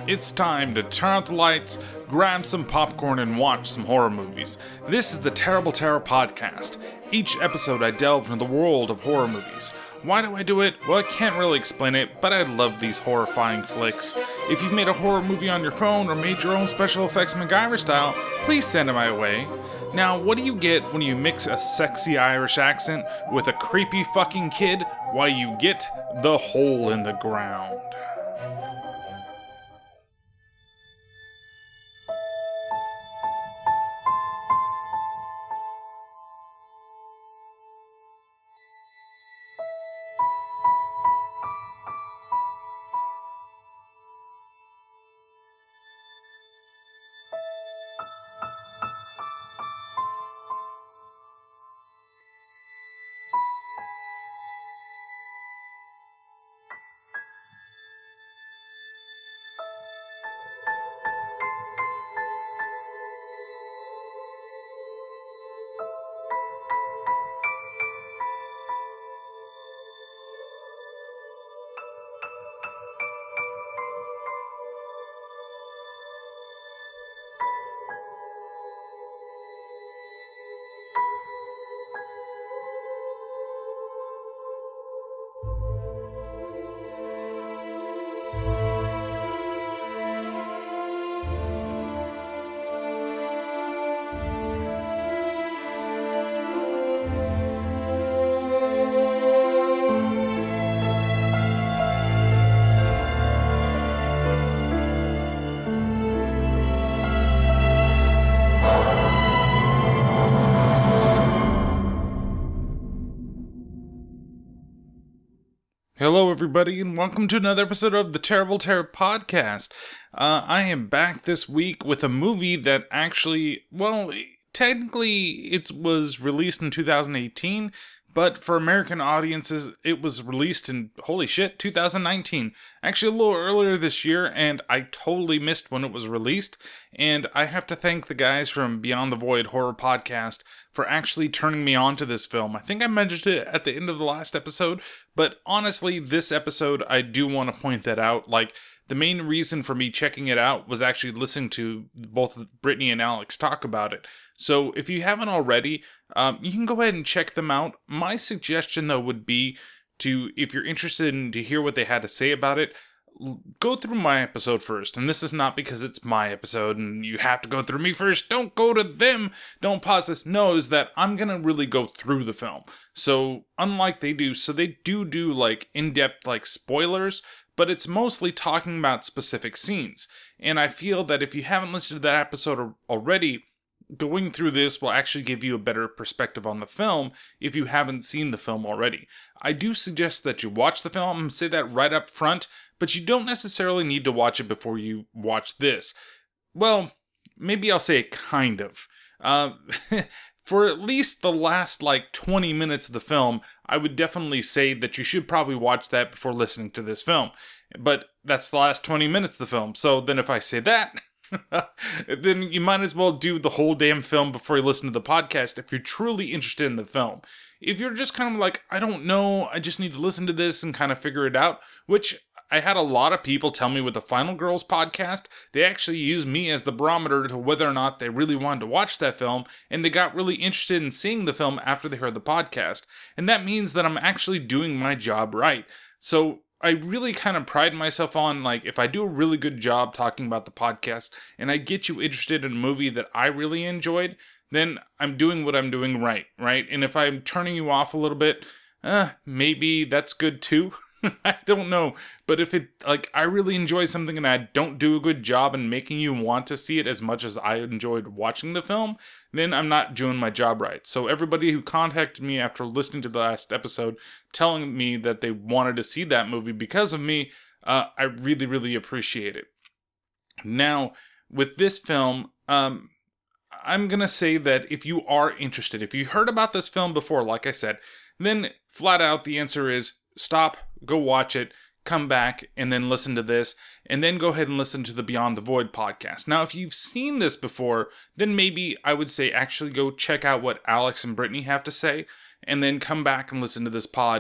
It's time to turn out the lights, grab some popcorn, and watch some horror movies. This is the Terrible Terror Podcast. Each episode I delve into the world of horror movies. Why do I do it? Well, I can't really explain it, but I love these horrifying flicks. If you've made a horror movie on your phone or made your own special effects MacGyver style, please send it my way. Now, what do you get when you mix a sexy Irish accent with a creepy fucking kid? Why, you get the hole in the ground. Hello everybody and welcome to another episode of the Terrible Terror Podcast. I am back this week with a movie that actually, well, technically it was released in 2018, but for American audiences it was released in, holy shit, 2019. Actually a little earlier this year, and I totally missed when it was released, and I have to thank the guys from Beyond the Void Horror Podcast for actually turning me on to this film. I think I mentioned it at the end of the last episode, but honestly, this episode, I do want to point that out. Like, the main reason for me checking it out was actually listening to both Brittany and Alex talk about it. So if you haven't already, you can go ahead and check them out. My suggestion, though, would be to, if you're interested in to hear what they had to say about it, go through my episode first. And this is not because it's my episode and you have to go through me first. Don't go to them. Don't pause this. No, is that I'm going to really go through the film. So unlike they do, so they do like in-depth like spoilers, but it's mostly talking about specific scenes. And I feel that if you haven't listened to that episode already, going through this will actually give you a better perspective on the film if you haven't seen the film already. I do suggest that you watch the film, and say that right up front, but you don't necessarily need to watch it before you watch this. Well, maybe I'll say kind of. For at least the last 20 minutes of the film, I would definitely say that you should probably watch that before listening to this film. But that's the last 20 minutes of the film, so then if I say that, then you might as well do the whole damn film before you listen to the podcast if you're truly interested in the film. If you're just kind of like, I don't know, I just need to listen to this and kind of figure it out, which I had a lot of people tell me with the Final Girls podcast, they actually used me as the barometer to whether or not they really wanted to watch that film, and they got really interested in seeing the film after they heard the podcast. And that means that I'm actually doing my job right. So I really kind of pride myself on, if I do a really good job talking about the podcast and I get you interested in a movie that I really enjoyed, then I'm doing what I'm doing right? And if I'm turning you off a little bit, maybe that's good too. I don't know. But if it, I really enjoy something and I don't do a good job in making you want to see it as much as I enjoyed watching the film, then I'm not doing my job right. So everybody who contacted me after listening to the last episode telling me that they wanted to see that movie because of me, I really, really appreciate it. Now, with this film, I'm going to say that if you are interested, if you heard about this film before, like I said, then flat out the answer is stop, go watch it, come back, and then listen to this, and then go ahead and listen to the Beyond the Void podcast. Now, if you've seen this before, then maybe I would say actually go check out what Alex and Brittany have to say, and then come back and listen to this pod.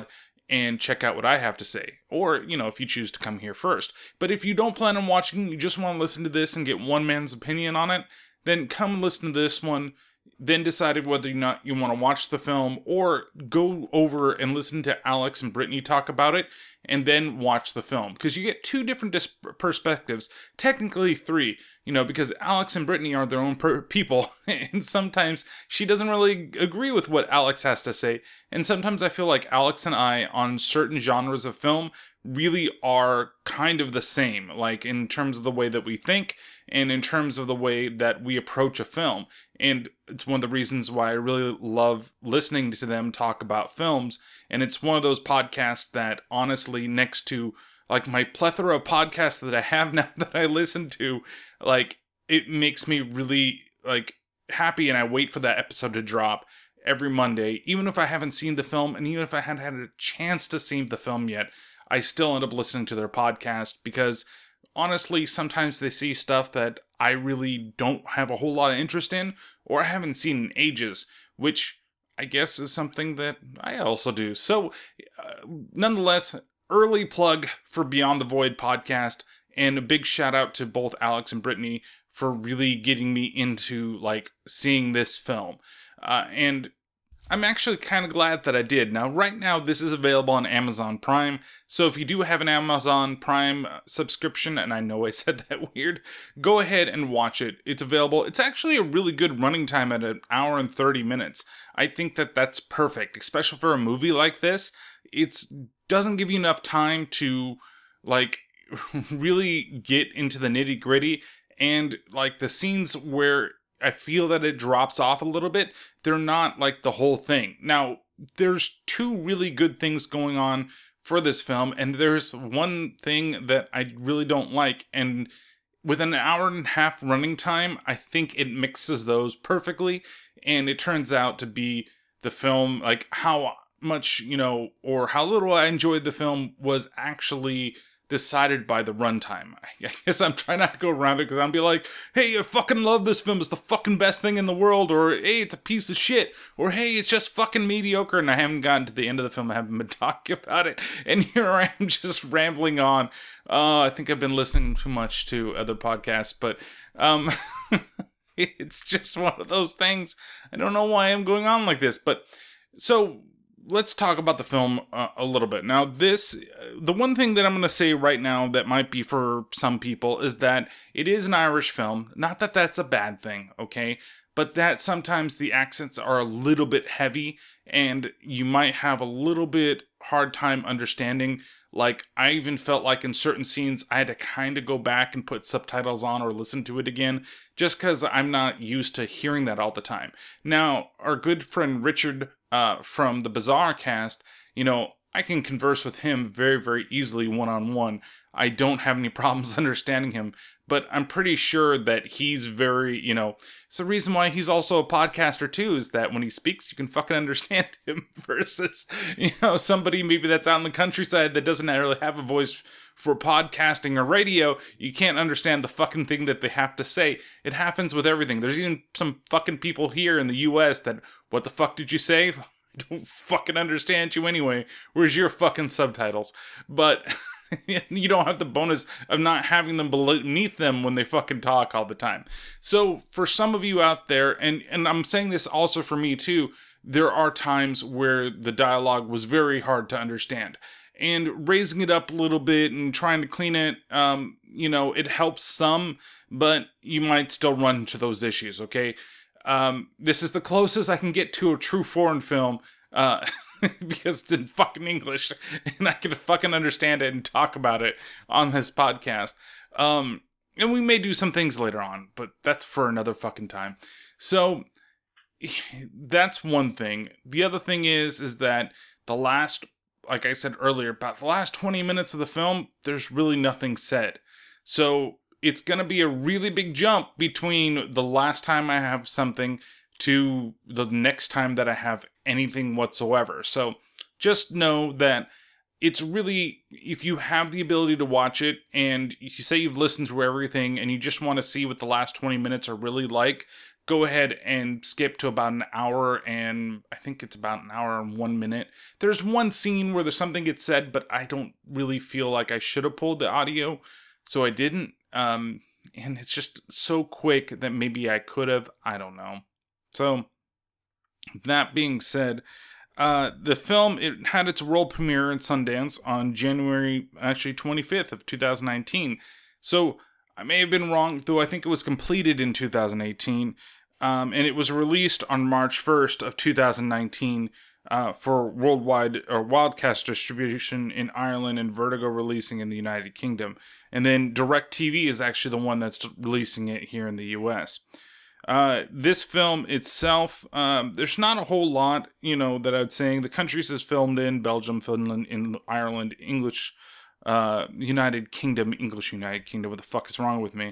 and check out what I have to say. Or, if you choose to come here first. But if you don't plan on watching, you just want to listen to this and get one man's opinion on it, then come and listen to this one, then decide whether or not you want to watch the film, or go over and listen to Alex and Brittany talk about it, and then watch the film. Because you get two different perspectives, technically three, because Alex and Brittany are their own people, and sometimes she doesn't really agree with what Alex has to say, and sometimes I feel like Alex and I, on certain genres of film, really are kind of the same, like in terms of the way that we think, and in terms of the way that we approach a film. And it's one of the reasons why I really love listening to them talk about films. And it's one of those podcasts that, honestly, next to like my plethora of podcasts that I have now that I listen to, like, it makes me really like happy, and I wait for that episode to drop every Monday, even if I haven't seen the film, and even if I hadn't had a chance to see the film yet, I still end up listening to their podcast, because honestly, sometimes they see stuff that I really don't have a whole lot of interest in, or I haven't seen in ages, which I guess is something that I also do. So, nonetheless, early plug for Beyond the Void podcast, and a big shout out to both Alex and Brittany for really getting me into, like, seeing this film. And I'm actually kind of glad that I did. Now, right now, this is available on Amazon Prime, so if you do have an Amazon Prime subscription, and I know I said that weird, go ahead and watch it. It's available. It's actually a really good running time at an hour and 30 minutes. I think that that's perfect, especially for a movie like this. It doesn't give you enough time to, like, really get into the nitty-gritty, and, like, the scenes where I feel that it drops off a little bit, they're not like the whole thing. Now, there's two really good things going on for this film, and there's one thing that I really don't like, and with an hour and a half running time, I think it mixes those perfectly, and it turns out to be the film, like, how much, or how little I enjoyed the film was actually decided by the runtime. I guess I'm trying not to go around it, because I'll be like, hey, I fucking love this film, it's the fucking best thing in the world, or hey, it's a piece of shit, or hey, it's just fucking mediocre, and I haven't gotten to the end of the film, I haven't been talking about it, and here I am just rambling on. I think I've been listening too much to other podcasts, but it's just one of those things. I don't know why I'm going on like this, but so let's talk about the film a little bit. Now, the one thing that I'm going to say right now that might be for some people is that it is an Irish film. Not that that's a bad thing, okay? But that sometimes the accents are a little bit heavy, and you might have a little bit hard time understanding. Like, I even felt like in certain scenes, I had to kind of go back and put subtitles on or listen to it again, just because I'm not used to hearing that all the time. Now, our good friend Richard from the Bizarre Cast, I can converse with him very, very easily one-on-one. I don't have any problems understanding him, but I'm pretty sure that he's very, it's the reason why he's also a podcaster too, is that when he speaks, you can fucking understand him versus, somebody maybe that's out in the countryside that doesn't really have a voice for podcasting or radio. You can't understand the fucking thing that they have to say. It happens with everything. There's even some fucking people here in the US that, what the fuck did you say? I don't fucking understand you anyway. Where's your fucking subtitles? But you don't have the bonus of not having them beneath them when they fucking talk all the time. So for some of you out there, and I'm saying this also for me too, there are times where the dialogue was very hard to understand. And raising it up a little bit and trying to clean it, it helps some, but you might still run into those issues, okay? This is the closest I can get to a true foreign film, because it's in fucking English, and I can fucking understand it and talk about it on this podcast. And we may do some things later on, but that's for another fucking time. So, that's one thing. The other thing is that like I said earlier, about the last 20 minutes of the film, there's really nothing said. So, it's going to be a really big jump between the last time I have something to the next time that I have anything whatsoever. So just know that it's really, if you have the ability to watch it and you say you've listened through everything and you just want to see what the last 20 minutes are really like, go ahead and skip to about an hour, and I think it's about an hour and 1 minute. There's one scene where there's something gets said, but I don't really feel like I should have pulled the audio, so I didn't. And it's just so quick that maybe I could have. I don't know. So, that being said, the film, it had its world premiere in Sundance on January 25th of 2019. So, I may have been wrong, though I think it was completed in 2018. And it was released on March 1st of 2019 for worldwide or Wildcast distribution in Ireland and Vertigo releasing in the United Kingdom. And then DirecTV is actually the one that's releasing it here in the US. This film itself, there's not a whole lot, that I'd say. The countries it's filmed in: Belgium, Finland, Ireland, English, United Kingdom, what the fuck is wrong with me?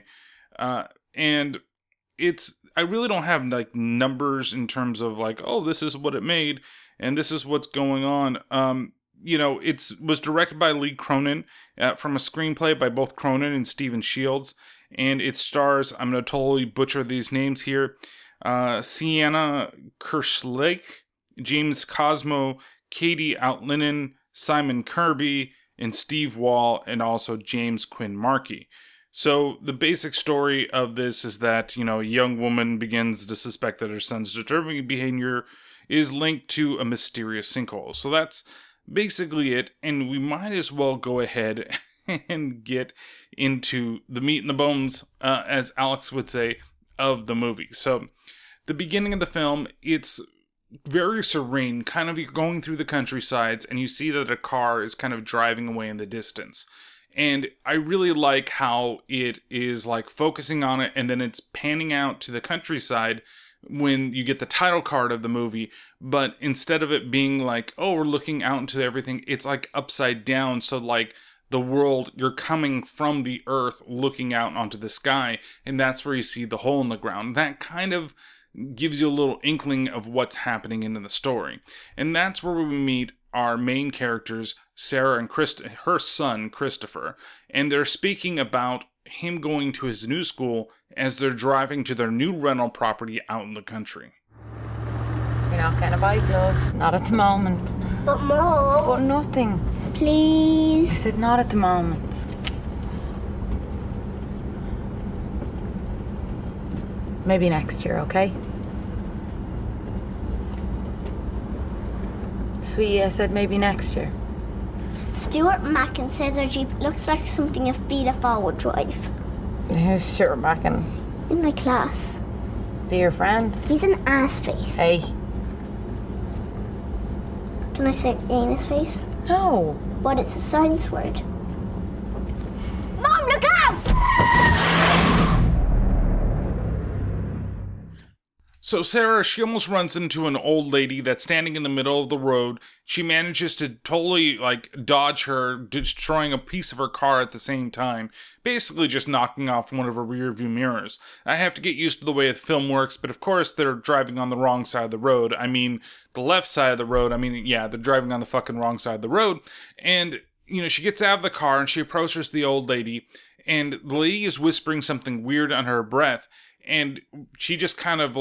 And I really don't have like numbers in terms of like, oh, this is what it made and this is what's going on. It was directed by Lee Cronin, from a screenplay by both Cronin and Stephen Shields. And it stars, I'm going to totally butcher these names here, Sienna Kerslake, James Cosmo, Katie Outlinen, Simon Kirby, and Steve Wall, and also James Quinn Markey. So the basic story of this is that, a young woman begins to suspect that her son's disturbing behavior is linked to a mysterious sinkhole. So that's basically it, and we might as well go ahead and get into the meat and the bones, as Alex would say, of the movie. So, the beginning of the film, it's very serene, kind of you're going through the countrysides, and you see that a car is kind of driving away in the distance. And I really like how it is like focusing on it, and then it's panning out to the countryside when you get the title card of the movie, but instead of it being like, oh, we're looking out into everything, it's like upside down, so like, the world, you're coming from the earth looking out onto the sky, and that's where you see the hole in the ground. That kind of gives you a little inkling of what's happening in the story. And that's where we meet our main characters, Sarah and her son, Christopher. And they're speaking about him going to his new school as they're driving to their new rental property out in the country. You're not getting a bite, love. Not at the moment. But Mom. But nothing. Please. I said not at the moment. Maybe next year, okay? Sweetie, I said maybe next year. Stuart Mackin says our Jeep looks like something a Fianna Fáil would drive. Who's Stuart Mackin? In my class. Is he your friend? He's an ass face. Hey. Can I say anus face? No. But it's a science word. Mom, look out! So Sarah, she almost runs into an old lady that's standing in the middle of the road. She manages to totally, dodge her, destroying a piece of her car at the same time. Basically just knocking off one of her rear view mirrors. I have to get used to the way the film works, but of course they're driving on the wrong side of the road. I mean, the left side of the road. They're driving on the fucking wrong side of the road. And, she gets out of the car and she approaches the old lady. And the lady is whispering something weird under her breath. And she just kind of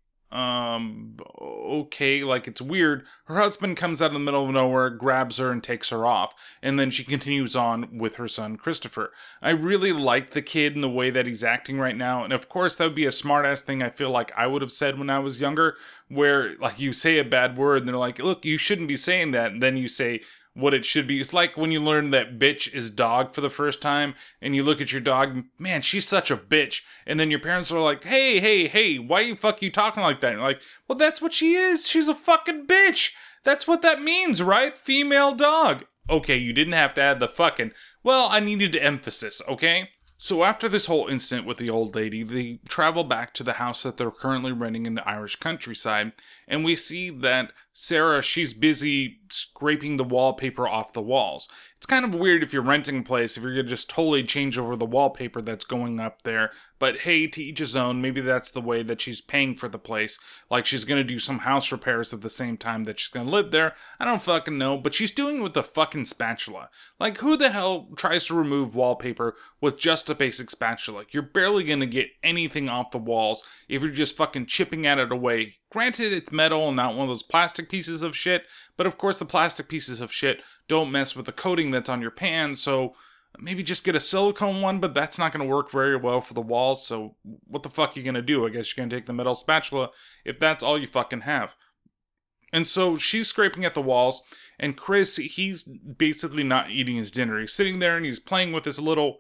okay, it's weird. Her husband comes out in the middle of nowhere, grabs her, and takes her off. And then she continues on with her son, Christopher. I really like the kid and the way that he's acting right now. And of course, that would be a smart-ass thing I feel like I would have said when I was younger, where, you say a bad word, and they're like, look, you shouldn't be saying that. And then you say what it should be. It's like when you learn that bitch is dog for the first time, and you look at your dog, man, she's such a bitch. And then your parents are like, hey, why you talking like that? And you're like, well, that's what she is. She's a fucking bitch. That's what that means, right? Female dog. Okay, you didn't have to add the fucking. Well, I needed emphasis, okay? So after this whole incident with the old lady, they travel back to the house that they're currently renting in the Irish countryside, and we see that Sarah, she's busy scraping the wallpaper off the walls. It's kind of weird if you're renting a place, if you're going to just totally change over the wallpaper that's going up there, But hey, to each his own. Maybe that's the way that she's paying for the place. Like she's gonna do some house repairs at the same time that she's gonna live there. I don't fucking know, but she's doing it with a fucking spatula. Like, who the hell tries to remove wallpaper with just a basic spatula? You're barely gonna get anything off the walls if you're just fucking chipping at it away. Granted, it's metal and not one of those plastic pieces of shit, but of course the plastic pieces of shit don't mess with the coating that's on your pan, so maybe just get a silicone one, but that's not going to work very well for the walls, so what the fuck are you going to do? I guess you're going to take the metal spatula if that's all you fucking have. And so she's scraping at the walls, and Chris, he's basically not eating his dinner. He's sitting there and he's playing with his little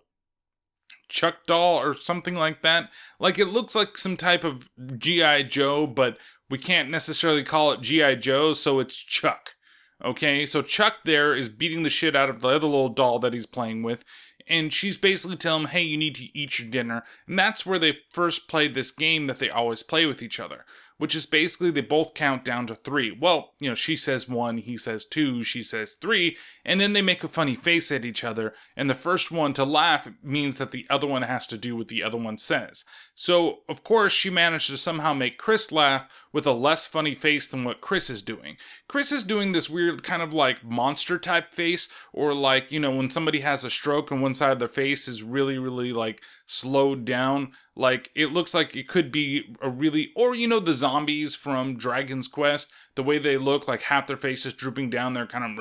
Chuck doll or something like that. Like, it looks like some type of G.I. Joe, but we can't necessarily call it G.I. Joe, so it's Chuck. Okay, so Chuck there is beating the shit out of the other little doll that he's playing with, and she's basically telling him, hey, you need to eat your dinner. And that's where they first played this game that they always play with each other, which is basically they both count down to 3. Well, she says 1, he says 2, she says 3, and then they make a funny face at each other, and the first one to laugh means that the other one has to do what the other one says. So, of course, she managed to somehow make Chris laugh with a less funny face than what Chris is doing. Chris is doing this weird kind of like monster type face, or like, when somebody has a stroke and one side of their face is really, really like slowed down. Like, it looks like it could be a really, or the zombies from Dragon's Quest, the way they look, like half their face is drooping down, they're kind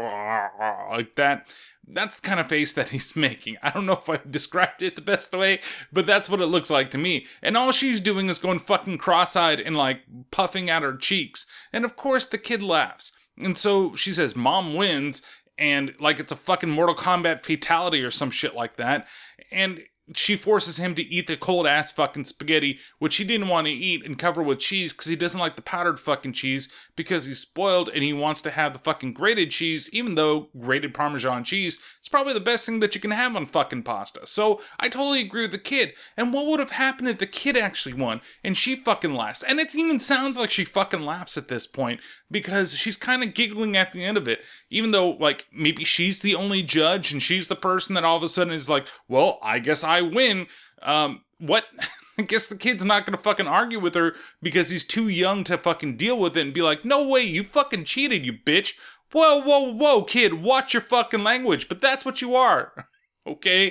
of like that. That's the kind of face that he's making. I don't know if I described it the best way, but that's what it looks like to me. And all she's doing is going fucking cross-eyed and like puffing out her cheeks. And of course the kid laughs. And so she says, Mom wins, and like it's a fucking Mortal Kombat fatality or some shit like that. And she forces him to eat the cold ass fucking spaghetti, which he didn't want to eat, and cover with cheese because he doesn't like the powdered fucking cheese because he's spoiled and he wants to have the fucking grated cheese, even though grated Parmesan cheese is probably the best thing that you can have on fucking pasta. So I totally agree with the kid. And what would have happened if the kid actually won and she fucking laughs? And it even sounds like she fucking laughs at this point because she's kind of giggling at the end of it, even though like maybe she's the only judge and she's the person that all of a sudden is like, well, I guess I win. What? I guess the kid's not gonna fucking argue with her because he's too young to fucking deal with it and be like, no way, you fucking cheated, you bitch. Whoa, whoa, whoa, kid, watch your fucking language. But that's what you are. Okay?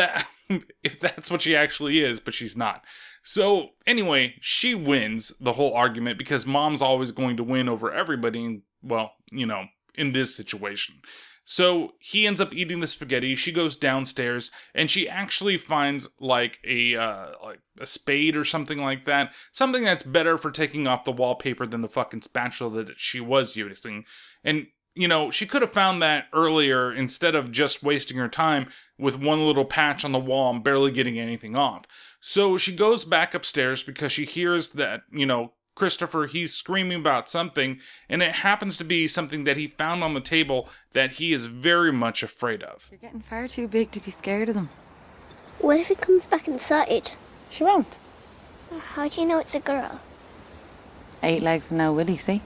If that's what she actually is, but she's not. So, anyway, she wins the whole argument because Mom's always going to win over everybody, well, in this situation. So he ends up eating the spaghetti. She goes downstairs and she actually finds like a spade or something like that. Something that's better for taking off the wallpaper than the fucking spatula that she was using. And, she could have found that earlier instead of just wasting her time with one little patch on the wall and barely getting anything off. So she goes back upstairs because she hears that, Christopher, he's screaming about something, and it happens to be something that he found on the table that he is very much afraid of. You're getting far too big to be scared of them. What if it comes back inside? She won't. How do you know it's a girl? 8 legs and no willy, see?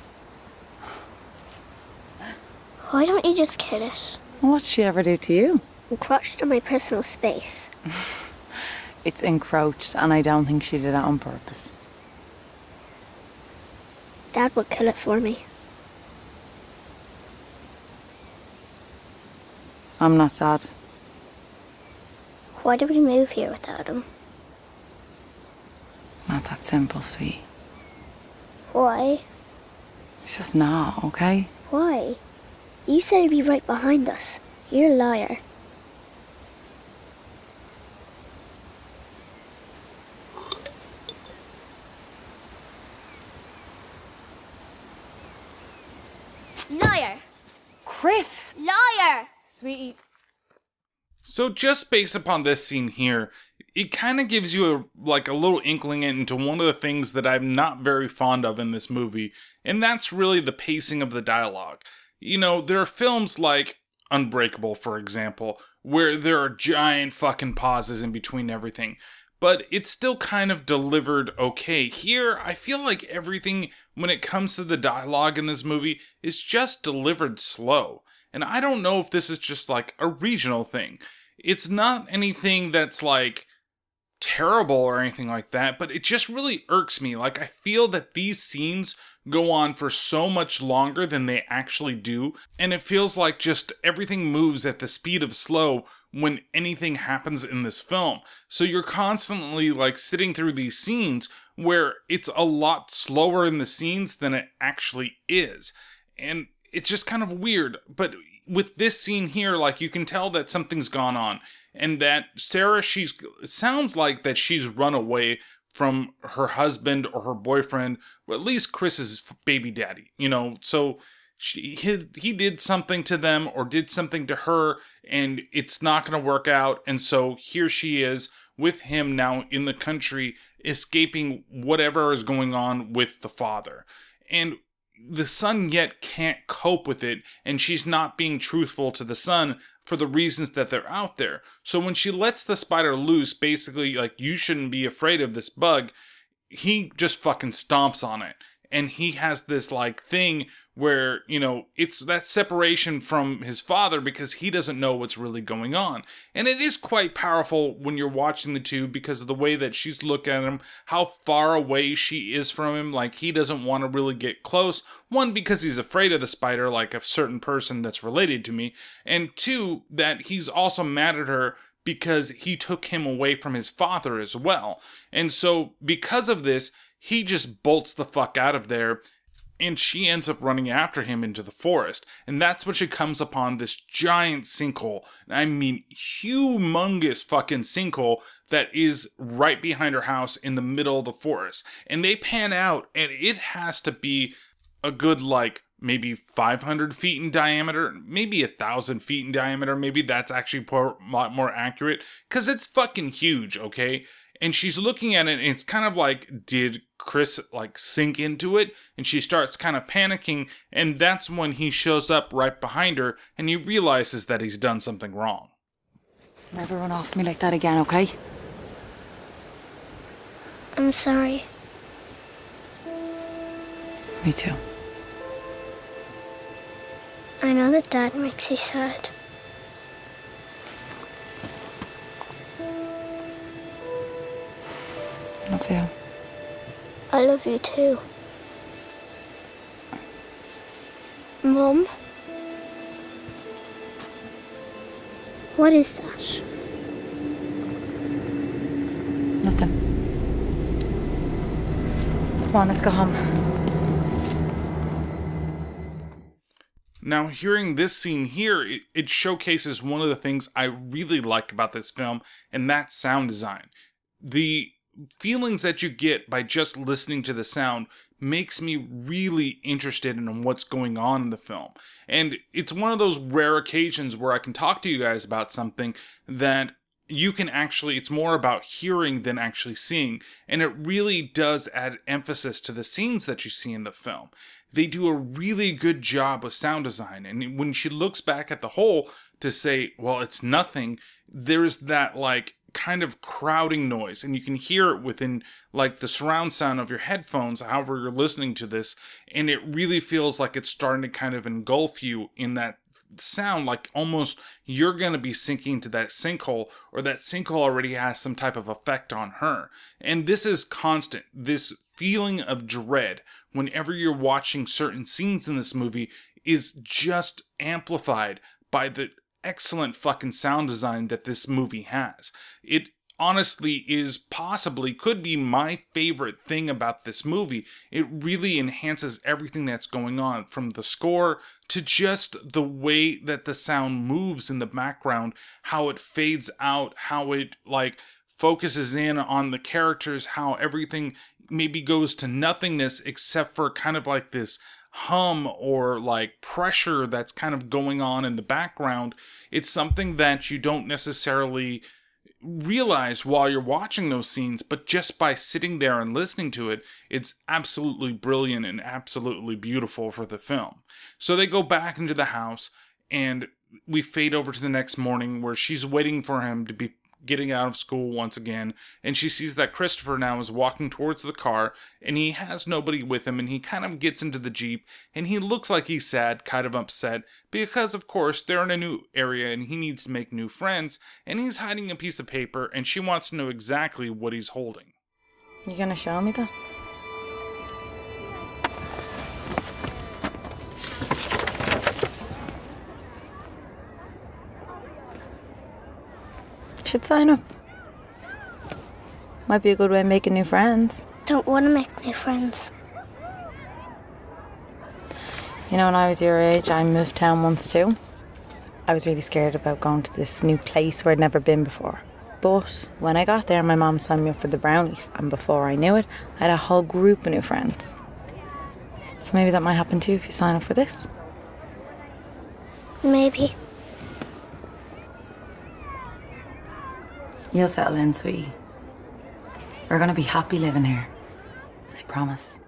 Why don't you just kill it? What'd she ever do to you? Encroached on my personal space. It's encroached, and I don't think she did it on purpose. Dad would kill it for me. I'm not Dad. Why did we move here without him? It's not that simple, sweet. Why? It's just not, okay? Why? You said he'd be right behind us. You're a liar. Liar! Chris! Liar! Sweetie. So just based upon this scene here, it kind of gives you a little inkling into one of the things that I'm not very fond of in this movie, and that's really the pacing of the dialogue. There are films like Unbreakable, for example, where there are giant fucking pauses in between everything, but it's still kind of delivered okay. Here, I feel like everything, when it comes to the dialogue in this movie, is just delivered slow. And I don't know if this is just like a regional thing. It's not anything that's like terrible or anything like that, but it just really irks me. Like, I feel that these scenes go on for so much longer than they actually do, and it feels like just everything moves at the speed of slow when anything happens in this film. So you're constantly like sitting through these scenes where it's a lot slower in the scenes than it actually is. And it's just kind of weird. But with this scene here, like, you can tell that something's gone on, and that Sarah, it sounds like that she's run away from her husband or her boyfriend, or at least Chris's baby daddy, so he did something to them or did something to her, and it's not going to work out. And so here she is with him now in the country, escaping whatever is going on with the father. And the son yet can't cope with it, and she's not being truthful to the son for the reasons that they're out there. So when she lets the spider loose, basically, like, you shouldn't be afraid of this bug, he just fucking stomps on it. And he has this, like, thing where, it's that separation from his father because he doesn't know what's really going on. And it is quite powerful when you're watching the two because of the way that she's looking at him, how far away she is from him. Like, he doesn't want to really get close. One, because he's afraid of the spider, like a certain person that's related to me. And two, that he's also mad at her because he took him away from his father as well. And so because of this, he just bolts the fuck out of there, and she ends up running after him into the forest. And that's when she comes upon this giant sinkhole. I mean, humongous fucking sinkhole that is right behind her house in the middle of the forest. And they pan out, and it has to be a good, like, maybe 500 feet in diameter, maybe 1,000 feet in diameter. Maybe that's actually a lot more accurate, because it's fucking huge, okay? And she's looking at it, and it's kind of like, did Chris, like, sink into it? And she starts kind of panicking, and that's when he shows up right behind her, and he realizes that he's done something wrong. Never run off me like that again, okay? I'm sorry. Me too. I know that Dad makes you sad. Love you. I love you too. Mum? What is that? Nothing. Come on, let's go home. Now, hearing this scene here, it showcases one of the things I really like about this film, and that's sound design. The feelings that you get by just listening to the sound makes me really interested in what's going on in the film. And it's one of those rare occasions where I can talk to you guys about something that you can actually, it's more about hearing than actually seeing. And it really does add emphasis to the scenes that you see in the film. They do a really good job with sound design. And when she looks back at the whole to say, well, it's nothing, there's that, like, kind of crowding noise, and you can hear it within, like, the surround sound of your headphones, however you're listening to this, and it really feels like it's starting to kind of engulf you in that sound, like almost you're going to be sinking to that sinkhole, or that sinkhole already has some type of effect on her. And this is constant. This feeling of dread whenever you're watching certain scenes in this movie is just amplified by the excellent fucking sound design that this movie has. It honestly could be my favorite thing about this movie. It really enhances everything that's going on, from the score to just the way that the sound moves in the background, how it fades out, how it, like, focuses in on the characters, how everything maybe goes to nothingness except for kind of like this hum or like pressure that's kind of going on in the background. It's something that you don't necessarily realize while you're watching those scenes, but just by sitting there and listening to it, it's absolutely brilliant and absolutely beautiful for the film. So they go back into the house, and we fade over to the next morning where she's waiting for him to be getting out of school once again, and she sees that Christopher now is walking towards the car, and he has nobody with him, and he kind of gets into the Jeep, and he looks like he's sad, kind of upset, because of course they're in a new area and he needs to make new friends, and he's hiding a piece of paper, and she wants to know exactly what he's holding. You gonna show me that? Should sign up. Might be a good way of making new friends. Don't want to make new friends. You know, when I was your age, I moved town once too. I was really scared about going to this new place where I'd never been before. But when I got there, my mum signed me up for the brownies. And before I knew it, I had a whole group of new friends. So maybe that might happen too if you sign up for this. Maybe. You'll settle in, sweetie. We're gonna be happy living here. I promise.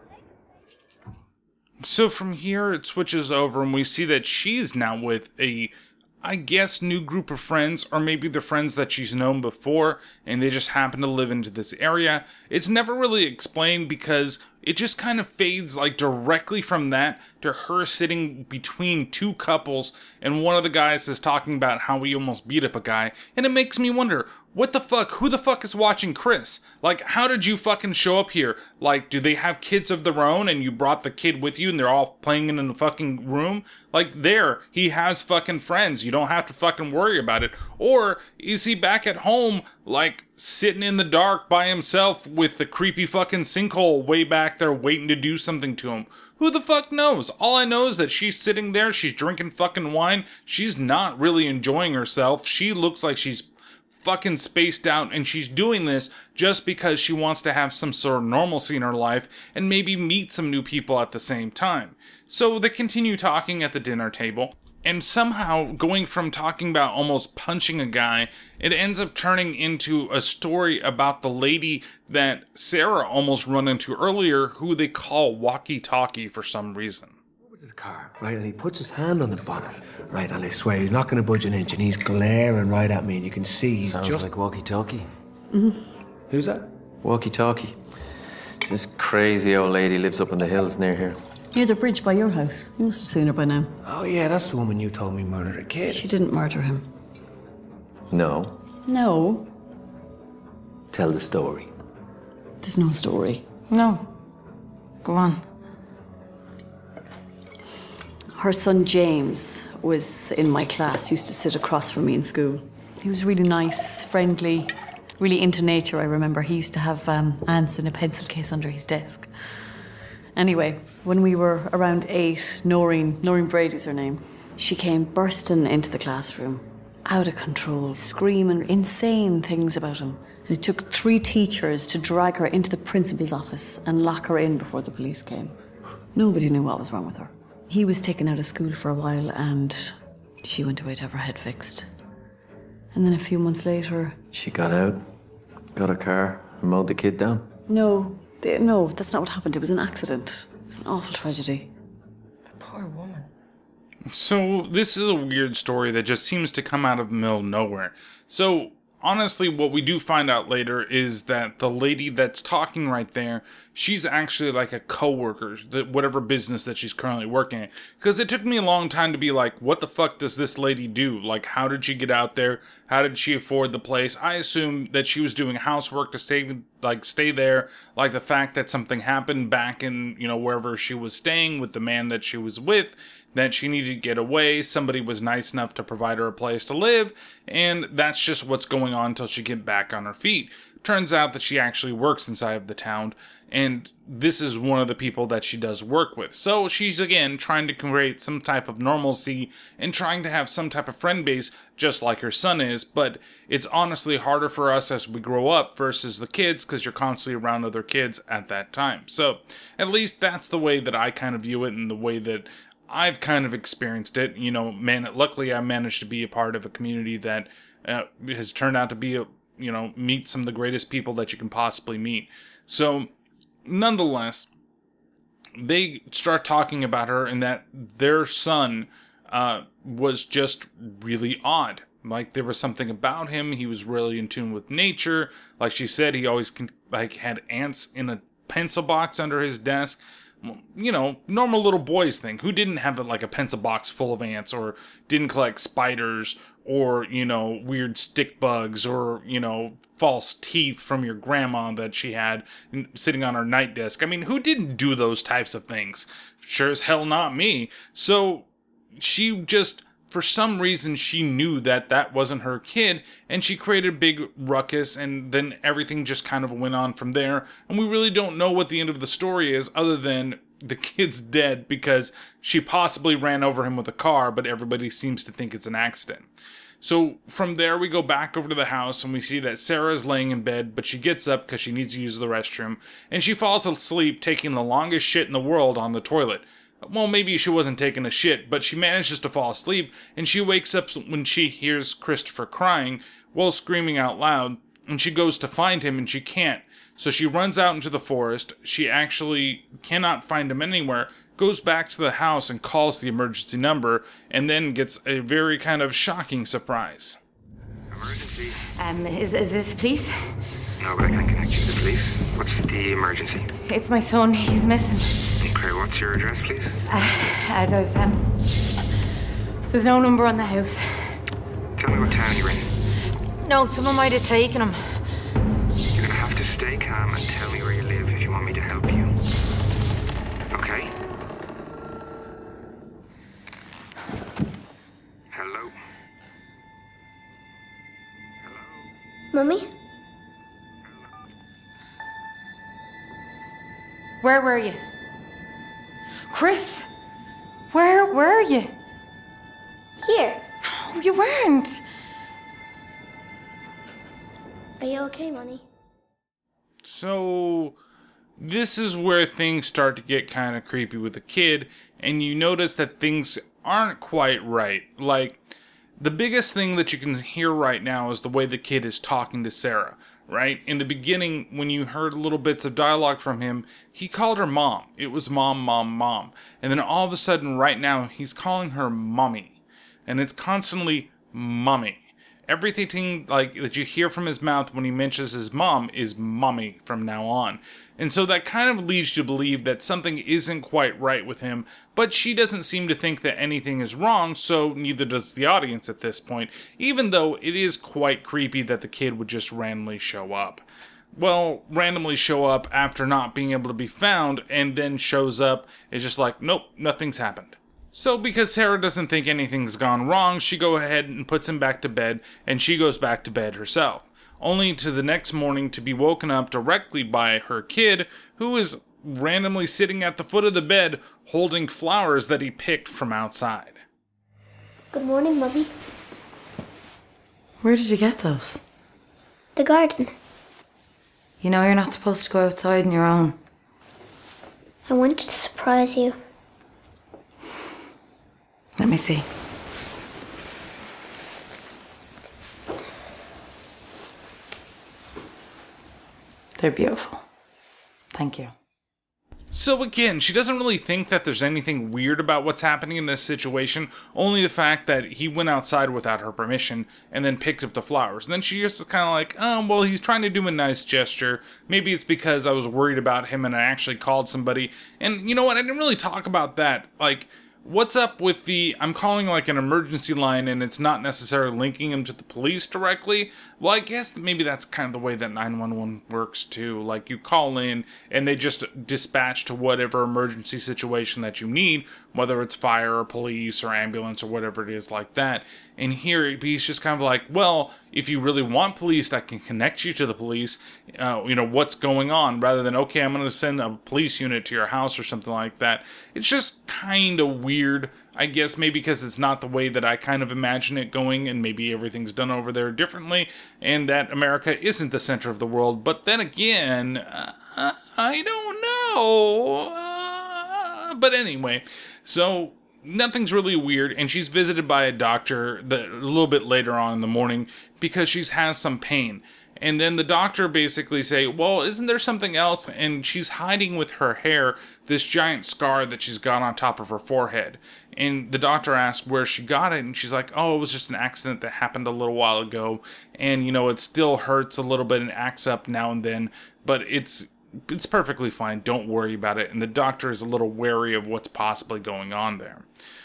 So from here, it switches over and we see that she's now with a, I guess, new group of friends, or maybe the friends that she's known before, and they just happen to live into this area. It's never really explained because it just kind of fades like directly from that to her sitting between two couples, and one of the guys is talking about how he almost beat up a guy, and it makes me wonder, what the fuck? Who the fuck is watching Chris? Like, how did you fucking show up here? Like, do they have kids of their own and you brought the kid with you and they're all playing in a fucking room? Like, there, he has fucking friends. You don't have to fucking worry about it. Or is he back at home, like, sitting in the dark by himself with the creepy fucking sinkhole way back there waiting to do something to him? Who the fuck knows? All I know is that she's sitting there, she's drinking fucking wine, she's not really enjoying herself, she looks like she's fucking spaced out, and she's doing this just because she wants to have some sort of normalcy in her life and maybe meet some new people at the same time. So they continue talking at the dinner table, and somehow going from talking about almost punching a guy, it ends up turning into a story about the lady that Sarah almost run into earlier, who they call Walkie-Talkie for some reason. The car, right, and he puts his hand on the bonnet, right, and I swear he's not going to budge an inch, and he's glaring right at me, and you can see he's Sounds just like walkie-talkie. Who's that? Walkie-talkie. This crazy old lady lives up in the hills near here. Near the bridge by your house. You must have seen her by now. Oh yeah, that's the woman you told me murdered a kid. She didn't murder him. No. No. Tell the story. There's no story. No. Go on. Her son James was in my class, used to sit across from me in school. He was really nice, friendly, really into nature, I remember. He used to have ants in a pencil case under his desk. Anyway, when we were around 8, Noreen Brady's her name, she came bursting into the classroom, out of control, screaming insane things about him. And it took 3 teachers to drag her into the principal's office and lock her in before the police came. Nobody knew what was wrong with her. He was taken out of school for a while and she went away to have her head fixed. And then a few months later... She got out, got a car, and mowed the kid down. No, that's not what happened. It was an accident. It was an awful tragedy. The poor woman. So this is a weird story that just seems to come out of the middle of nowhere. So honestly, what we do find out later is that the lady that's talking right there, she's actually like a co-worker, whatever business that she's currently working at. Because it took me a long time to be like, what the fuck does this lady do? Like, how did she get out there? How did she afford the place? I assumed that she was doing housework to stay there. Like the fact that something happened back in, wherever she was staying with the man that she was with, that she needed to get away. Somebody was nice enough to provide her a place to live, and that's just what's going on until she get back on her feet. Turns out that she actually works inside of the town, and this is one of the people that she does work with. So she's, again, trying to create some type of normalcy and trying to have some type of friend base, just like her son is, but it's honestly harder for us as we grow up versus the kids, because you're constantly around other kids at that time. So at least that's the way that I kind of view it, and the way that I've kind of experienced it. Luckily I managed to be a part of a community that has turned out to be, meet some of the greatest people that you can possibly meet. So, nonetheless, they start talking about her and that their son was just really odd. Like, there was something about him. He was really in tune with nature. Like she said, he always had ants in a pencil box under his desk. You know, normal little boys thing. Who didn't have a pencil box full of ants, or didn't collect spiders, or, you know, weird stick bugs, or, you know, false teeth from your grandma that she had sitting on her night desk. I mean, who didn't do those types of things? Sure as hell not me. So she just, for some reason, she knew that that wasn't her kid, and she created a big ruckus, and then everything just kind of went on from there. And we really don't know what the end of the story is, other than the kid's dead because she possibly ran over him with a car, but everybody seems to think it's an accident. So from there, we go back over to the house, and we see that Sarah is laying in bed, but she gets up because she needs to use the restroom, and she falls asleep taking the longest shit in the world on the toilet. Well, maybe she wasn't taking a shit, but she manages to fall asleep, and she wakes up when she hears Christopher crying while screaming out loud, and she goes to find him, and she can't. So she runs out into the forest. She actually cannot find him anywhere, goes back to the house and calls the emergency number, and then gets a very kind of shocking surprise. Emergency? Is this the police? No, but I can connect you to the police. What's the emergency? It's my son. He's missing. Okay, what's your address, please? There's no number on the house. Tell me what town you're in. No, someone might have taken him. You're gonna have to stay calm and tell me where you live if you want me to help you. Okay? Hello? Hello? Mummy? Where were you? Chris? Where were you? Here. No, you weren't. Are you okay, Mommy? So this is where things start to get kind of creepy with the kid, and you notice that things aren't quite right. Like, the biggest thing that you can hear right now is the way the kid is talking to Sarah, right? In the beginning, when you heard little bits of dialogue from him, he called her mom. It was mom, mom, mom. And then all of a sudden, right now, he's calling her mommy. And it's constantly mommy. Everything that you hear from his mouth when he mentions his mom is mommy from now on. And so that kind of leads you to believe that something isn't quite right with him, but she doesn't seem to think that anything is wrong, so neither does the audience at this point, even though it is quite creepy that the kid would just randomly show up. Well, randomly show up after not being able to be found, and then shows up, it's just like, nope, nothing's happened. So because Sarah doesn't think anything's gone wrong, she goes ahead and puts him back to bed, and she goes back to bed herself. Only to the next morning to be woken up directly by her kid, who is randomly sitting at the foot of the bed holding flowers that he picked from outside. Good morning, Mummy. Where did you get those? The garden. You know you're not supposed to go outside on your own. I wanted to surprise you. Let me see. They're beautiful. Thank you. So again, she doesn't really think that there's anything weird about what's happening in this situation, only the fact that he went outside without her permission and then picked up the flowers. And then she just kind of like, oh, well, he's trying to do a nice gesture. Maybe it's because I was worried about him and I actually called somebody. And you know what? I didn't really talk about that. Like, what's up with I'm calling like an emergency line and it's not necessarily linking him to the police directly? Well, I guess maybe that's kind of the way that 911 works too. Like, you call in and they just dispatch to whatever emergency situation that you need, whether it's fire or police or ambulance or whatever it is like that. And here he's just kind of like, well, if you really want police, I can connect you to the police. What's going on, rather than, okay, I'm going to send a police unit to your house or something like that. It's just kind of weird, I guess, maybe because it's not the way that I kind of imagine it going, and maybe everything's done over there differently, and that America isn't the center of the world. But then again, I don't know. But anyway, so nothing's really weird, and she's visited by a doctor a little bit later on in the morning because she has some pain. And then the doctor basically say, well, isn't there something else? And she's hiding with her hair this giant scar that she's got on top of her forehead. And the doctor asks where she got it, and she's like, oh, it was just an accident that happened a little while ago. And, it still hurts a little bit and acts up now and then, but it's perfectly fine. Don't worry about it. And the doctor is a little wary of what's possibly going on there.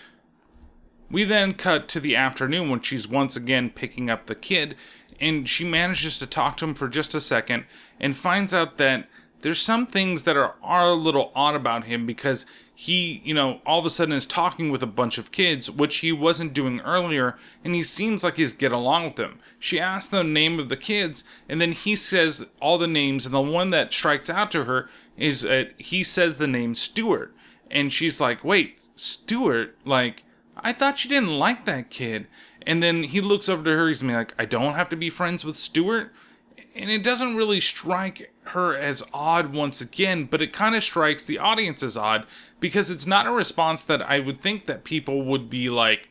We then cut to the afternoon when she's once again picking up the kid, and she manages to talk to him for just a second and finds out that there's some things that are a little odd about him, because he, all of a sudden is talking with a bunch of kids, which he wasn't doing earlier, and he seems like he's getting along with them. She asks the name of the kids, and then he says all the names, and the one that strikes out to her is he says the name Stuart. And she's like, wait, Stuart? Like, I thought you didn't like that kid. And then he looks over to her, he's like, I don't have to be friends with Stuart? And it doesn't really strike her as odd once again, but it kind of strikes the audience as odd, because it's not a response that I would think that people would be like,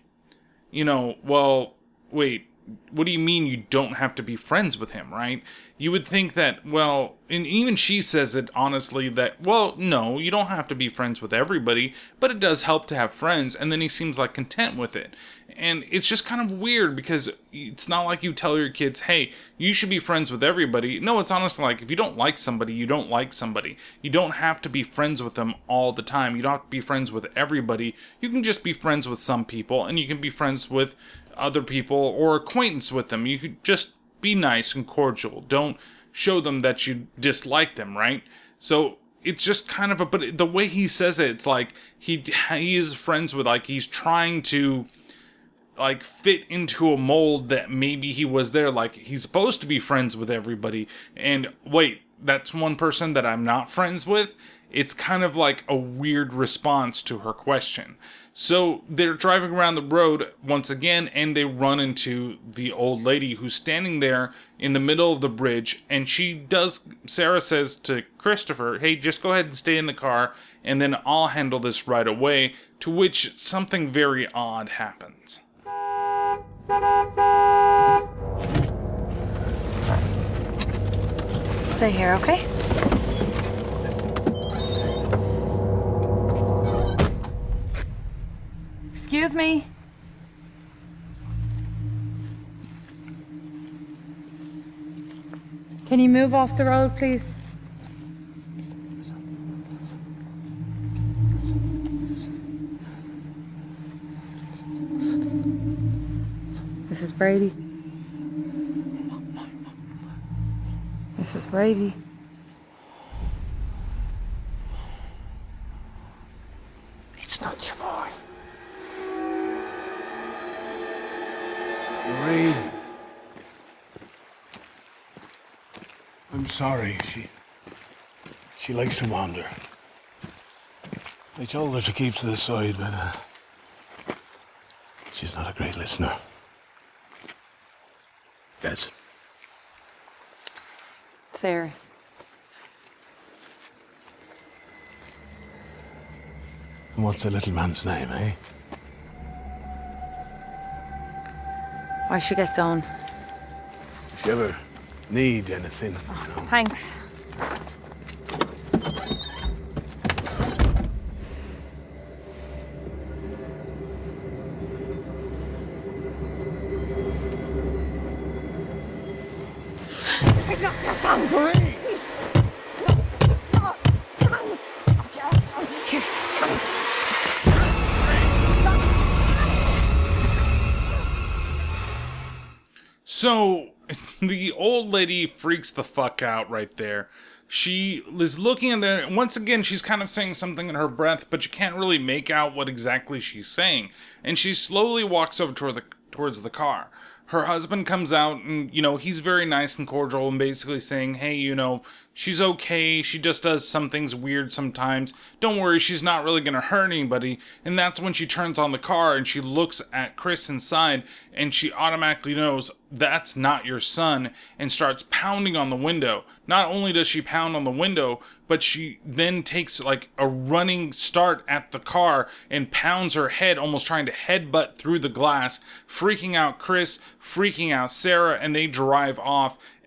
well, wait, what do you mean you don't have to be friends with him, right? You would think that, well, and even she says it honestly that, well, no, you don't have to be friends with everybody, but it does help to have friends, and then he seems like content with it. And it's just kind of weird, because it's not like you tell your kids, hey, you should be friends with everybody. No, it's honestly like, if you don't like somebody, you don't like somebody. You don't have to be friends with them all the time. You don't have to be friends with everybody. You can just be friends with some people, and you can be friends with other people or acquaintance with them. You could just be nice and cordial. Don't show them that you dislike them, right? So it's just kind of but the way he says it, it's like he is friends with, like, he's trying to like fit into a mold that maybe he was there, like he's supposed to be friends with everybody, and wait, that's one person that I'm not friends with. It's kind of like a weird response to her question. So they're driving around the road once again, and they run into the old lady who's standing there in the middle of the bridge. And Sarah says to Christopher, hey, just go ahead and stay in the car, and then I'll handle this right away. To which something very odd happens. Stay here, okay? Excuse me. Can you move off the road, please? Mrs. Brady. Mrs. Brady. It's not your boy. Lorraine. I'm sorry. She likes to wander. I told her to keep to the side, but she's not a great listener. Yes. Sarah. And what's the little man's name, eh? Why should get going? If you ever need anything, Thanks. Pick up your son, please. So, the old lady freaks the fuck out right there. She is looking at there. Once again, she's kind of saying something in her breath, but you can't really make out what exactly she's saying. And she slowly walks over towards the car. Her husband comes out and, he's very nice and cordial and basically saying, hey, she's okay. She just does some things weird sometimes. Don't worry, she's not really going to hurt anybody. And that's when she turns on the car and she looks at Chris inside and she automatically knows that's not your son and starts pounding on the window. Not only does she pound on the window, but she then takes like a running start at the car and pounds her head, almost trying to headbutt through the glass, freaking out Chris, freaking out Sarah, and they drive off.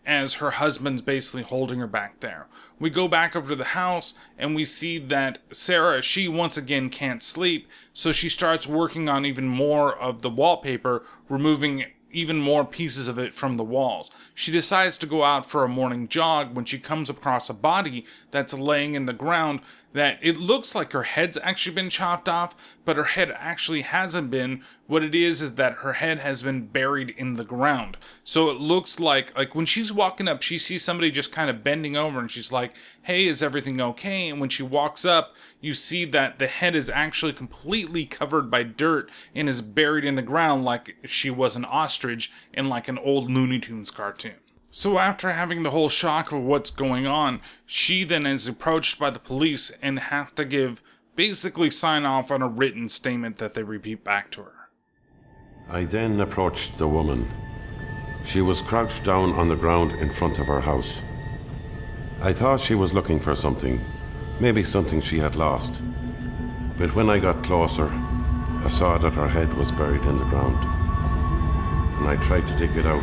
as her husband's basically holding her back there. We go back over to the house and we see that Sarah, she once again can't sleep, so she starts working on even more of the wallpaper, removing even more pieces of it from the walls. She decides to go out for a morning jog when she comes across a body that's laying in the ground that it looks like her head's actually been chopped off, but her head actually hasn't been. What it is that her head has been buried in the ground. So it looks like when she's walking up, she sees somebody just kind of bending over and she's like, hey, is everything okay? And when she walks up, you see that the head is actually completely covered by dirt and is buried in the ground like she was an ostrich in like an old Looney Tunes cartoon. So after having the whole shock of what's going on, she then is approached by the police and have to basically sign off on a written statement that they repeat back to her. I then approached the woman. She was crouched down on the ground in front of her house. I thought she was looking for something, maybe something she had lost. But when I got closer, I saw that her head was buried in the ground. And I tried to dig it out.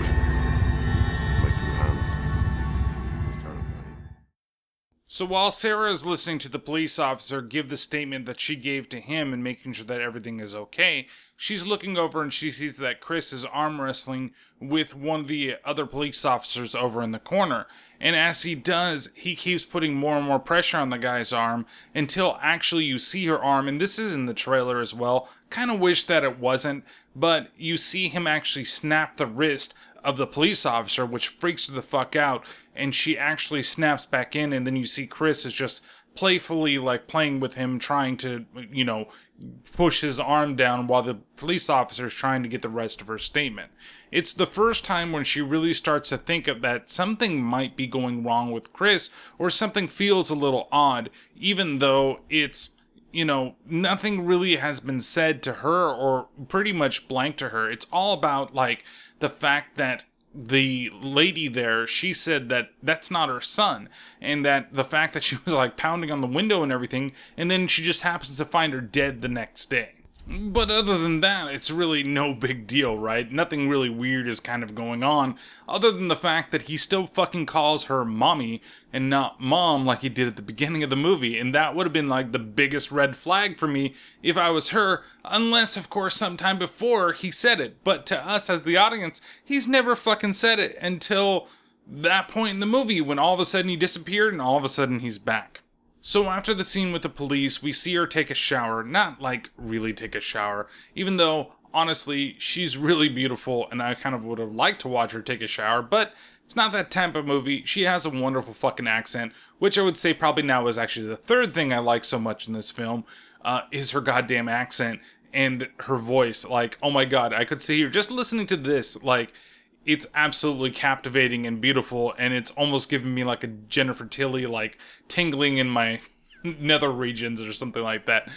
So while Sarah is listening to the police officer give the statement that she gave to him and making sure that everything is okay, she's looking over and she sees that Chris is arm wrestling with one of the other police officers over in the corner. And as he does, he keeps putting more and more pressure on the guy's arm until actually you see her arm, and this is in the trailer as well. Kind of wish that it wasn't, but you see him actually snap the wrist of the police officer, which freaks her the fuck out, and she actually snaps back in, and then you see Chris is just playfully playing with him, trying to, push his arm down while the police officer is trying to get the rest of her statement. It's the first time when she really starts to think of that something might be going wrong with Chris, or something feels a little odd, even though it's, nothing really has been said to her or pretty much blank to her. It's all about, the fact that the lady there, she said that that's not her son, and that the fact that she was pounding on the window and everything, and then she just happens to find her dead the next day. But other than that, it's really no big deal, right? Nothing really weird is kind of going on, other than the fact that he still fucking calls her mommy and not mom like he did at the beginning of the movie, and that would have been the biggest red flag for me if I was her, unless, of course, sometime before he said it. But to us as the audience, he's never fucking said it until that point in the movie when all of a sudden he disappeared and all of a sudden he's back. So after the scene with the police, we see her take a shower. Not really take a shower, even though, honestly, she's really beautiful and I kind of would have liked to watch her take a shower, but it's not that type of movie. She has a wonderful fucking accent, which I would say probably now is actually the third thing I like so much in this film, is her goddamn accent and her voice. Oh my god, I could sit here just listening to this, it's absolutely captivating and beautiful, and it's almost giving me a Jennifer Tilly, tingling in my nether regions or something like that.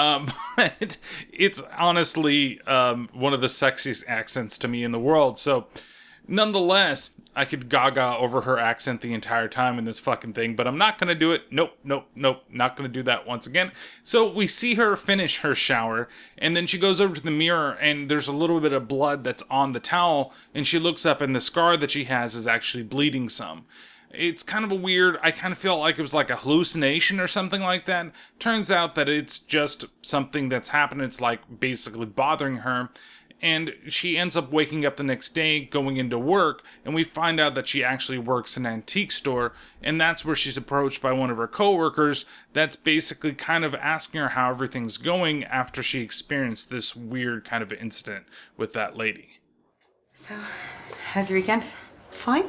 But it's honestly one of the sexiest accents to me in the world. So nonetheless, I could gaga over her accent the entire time in this fucking thing, but I'm not going to do it. Nope. Not going to do that once again. So we see her finish her shower, and then she goes over to the mirror, and there's a little bit of blood that's on the towel, and she looks up, and the scar that she has is actually bleeding some. It's kind of I kind of feel like it was a hallucination or something like that. Turns out that it's just something that's happened. It's basically bothering her. And she ends up waking up the next day, going into work, and we find out that she actually works in an antique store, and that's where she's approached by one of her coworkers that's basically kind of asking her how everything's going after she experienced this weird kind of incident with that lady. So, how's your weekend? Fine.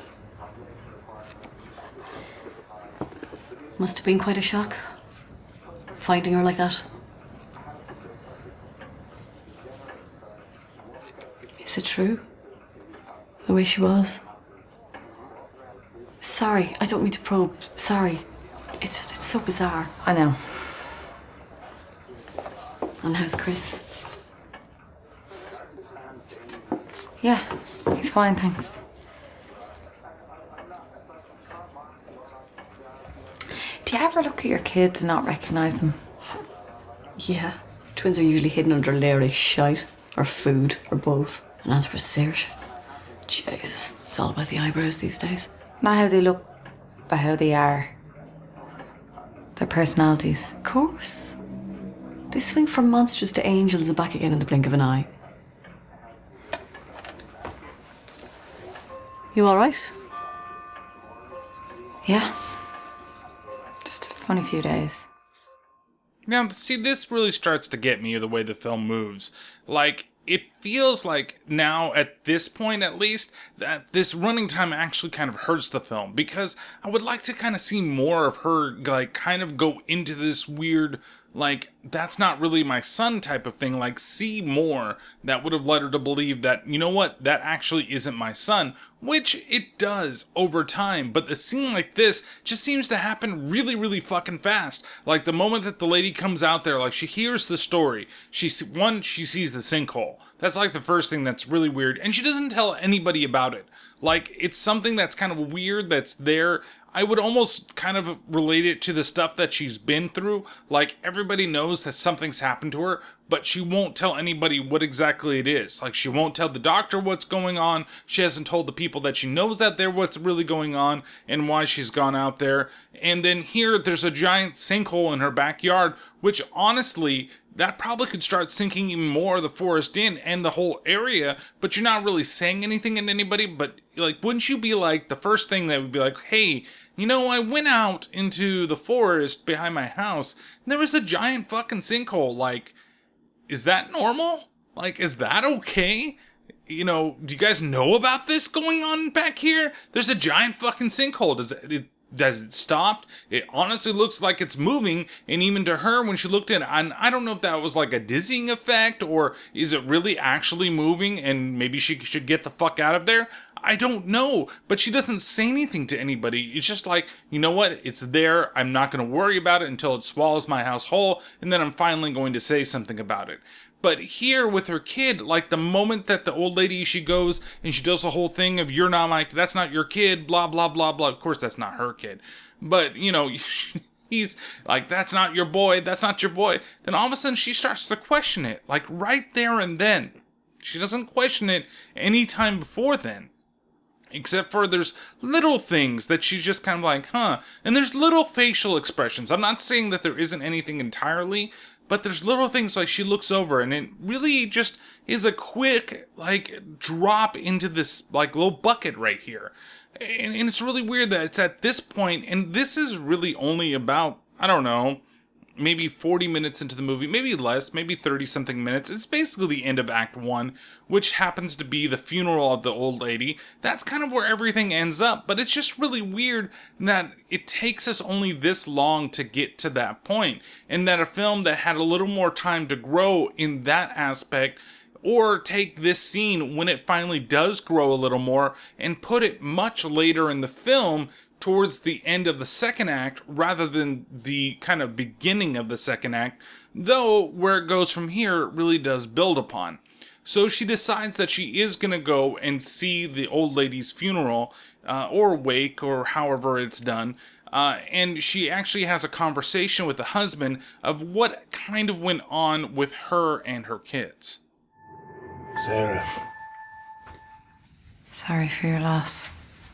Must have been quite a shock, finding her like that. Is it true? The way she was? Sorry, I don't mean to probe. Sorry. It's so bizarre. I know. And how's Chris? Yeah, he's fine, thanks. Do you ever look at your kids and not recognise them? Yeah. Twins are usually hidden under a layer of shite, or food, or both. And as for Serge, Jesus, it's all about the eyebrows these days. Not how they look, but how they are. Their personalities. Of course. They swing from monsters to angels and back again in the blink of an eye. You all right? Yeah. Just a funny few days. Now, see, this really starts to get me the way the film moves. Like, it feels like now, at this point at least, that this running time actually kind of hurts the film. Because I would like to kind of see more of her, like, kind of go into this weird, like, that's not really my son type of thing. Like, see more that would have led her to believe that, you know what, that actually isn't my son. Which it does over time, but the scene like this just seems to happen really, really fucking fast. Like, the moment that the lady comes out there, like, she hears the story. She sees the sinkhole. That's, like, the first thing that's really weird. And she doesn't tell anybody about it. Like, it's something that's kind of weird that's there. I would almost kind of relate it to the stuff that she's been through. Like, everybody knows that something's happened to her, but she won't tell anybody what exactly it is. Like, she won't tell the doctor what's going on. She hasn't told the people that she knows out there what's really going on and why she's gone out there. And then here, there's a giant sinkhole in her backyard, which honestly, that probably could start sinking even more of the forest in and the whole area, but you're not really saying anything to anybody. But, like, wouldn't you be like, the first thing that would be like, hey, you know, I went out into the forest behind my house and there was a giant fucking sinkhole. Like, is that normal? Like, is that okay? You know, do you guys know about this going on back here? There's a giant fucking sinkhole. Does it stop? It honestly looks like it's moving, and even to her, when she looked at it, and I don't know if that was like a dizzying effect, or is it really actually moving, and maybe she should get the fuck out of there? I don't know, but she doesn't say anything to anybody. It's just like, you know what, it's there, I'm not going to worry about it until it swallows my house whole, and then I'm finally going to say something about it. But here with her kid, like the moment that the old lady, she goes and she does the whole thing of, that's not your kid, blah, blah, blah, blah. Of course, that's not her kid. But, you know, he's like, that's not your boy, that's not your boy. Then all of a sudden she starts to question it, like right there and then. She doesn't question it any time before then. Except for there's little things that she's just kind of like, huh. And there's little facial expressions. I'm not saying that there isn't anything entirely, but there's little things like she looks over and it really just is a quick, like, drop into this, like, little bucket right here. And it's really weird that it's at this point, and this is really only about, I don't know, maybe 40 minutes into the movie, maybe less, maybe 30-something minutes. It's basically the end of Act 1, which happens to be the funeral of the old lady. That's kind of where everything ends up, but it's just really weird that it takes us only this long to get to that point, and that a film that had a little more time to grow in that aspect, or take this scene when it finally does grow a little more, and put it much later in the film, towards the end of the second act rather than the kind of beginning of the second act, though where it goes from here really does build upon. So she decides that she is going to go and see the old lady's funeral, or wake, or however it's done, and she actually has a conversation with the husband of what kind of went on with her and her kids. Sarah. Sorry for your loss.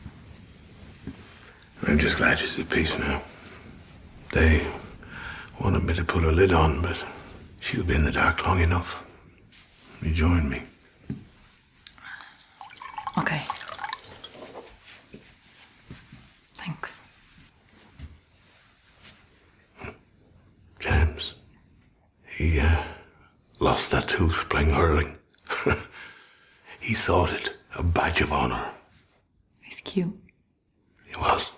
I'm just glad she's at peace now. They wanted me to put a lid on, but she'll be in the dark long enough. You join me. Okay. Thanks. James. He lost that tooth playing hurling. He thought it a badge of honor. He's cute. He was.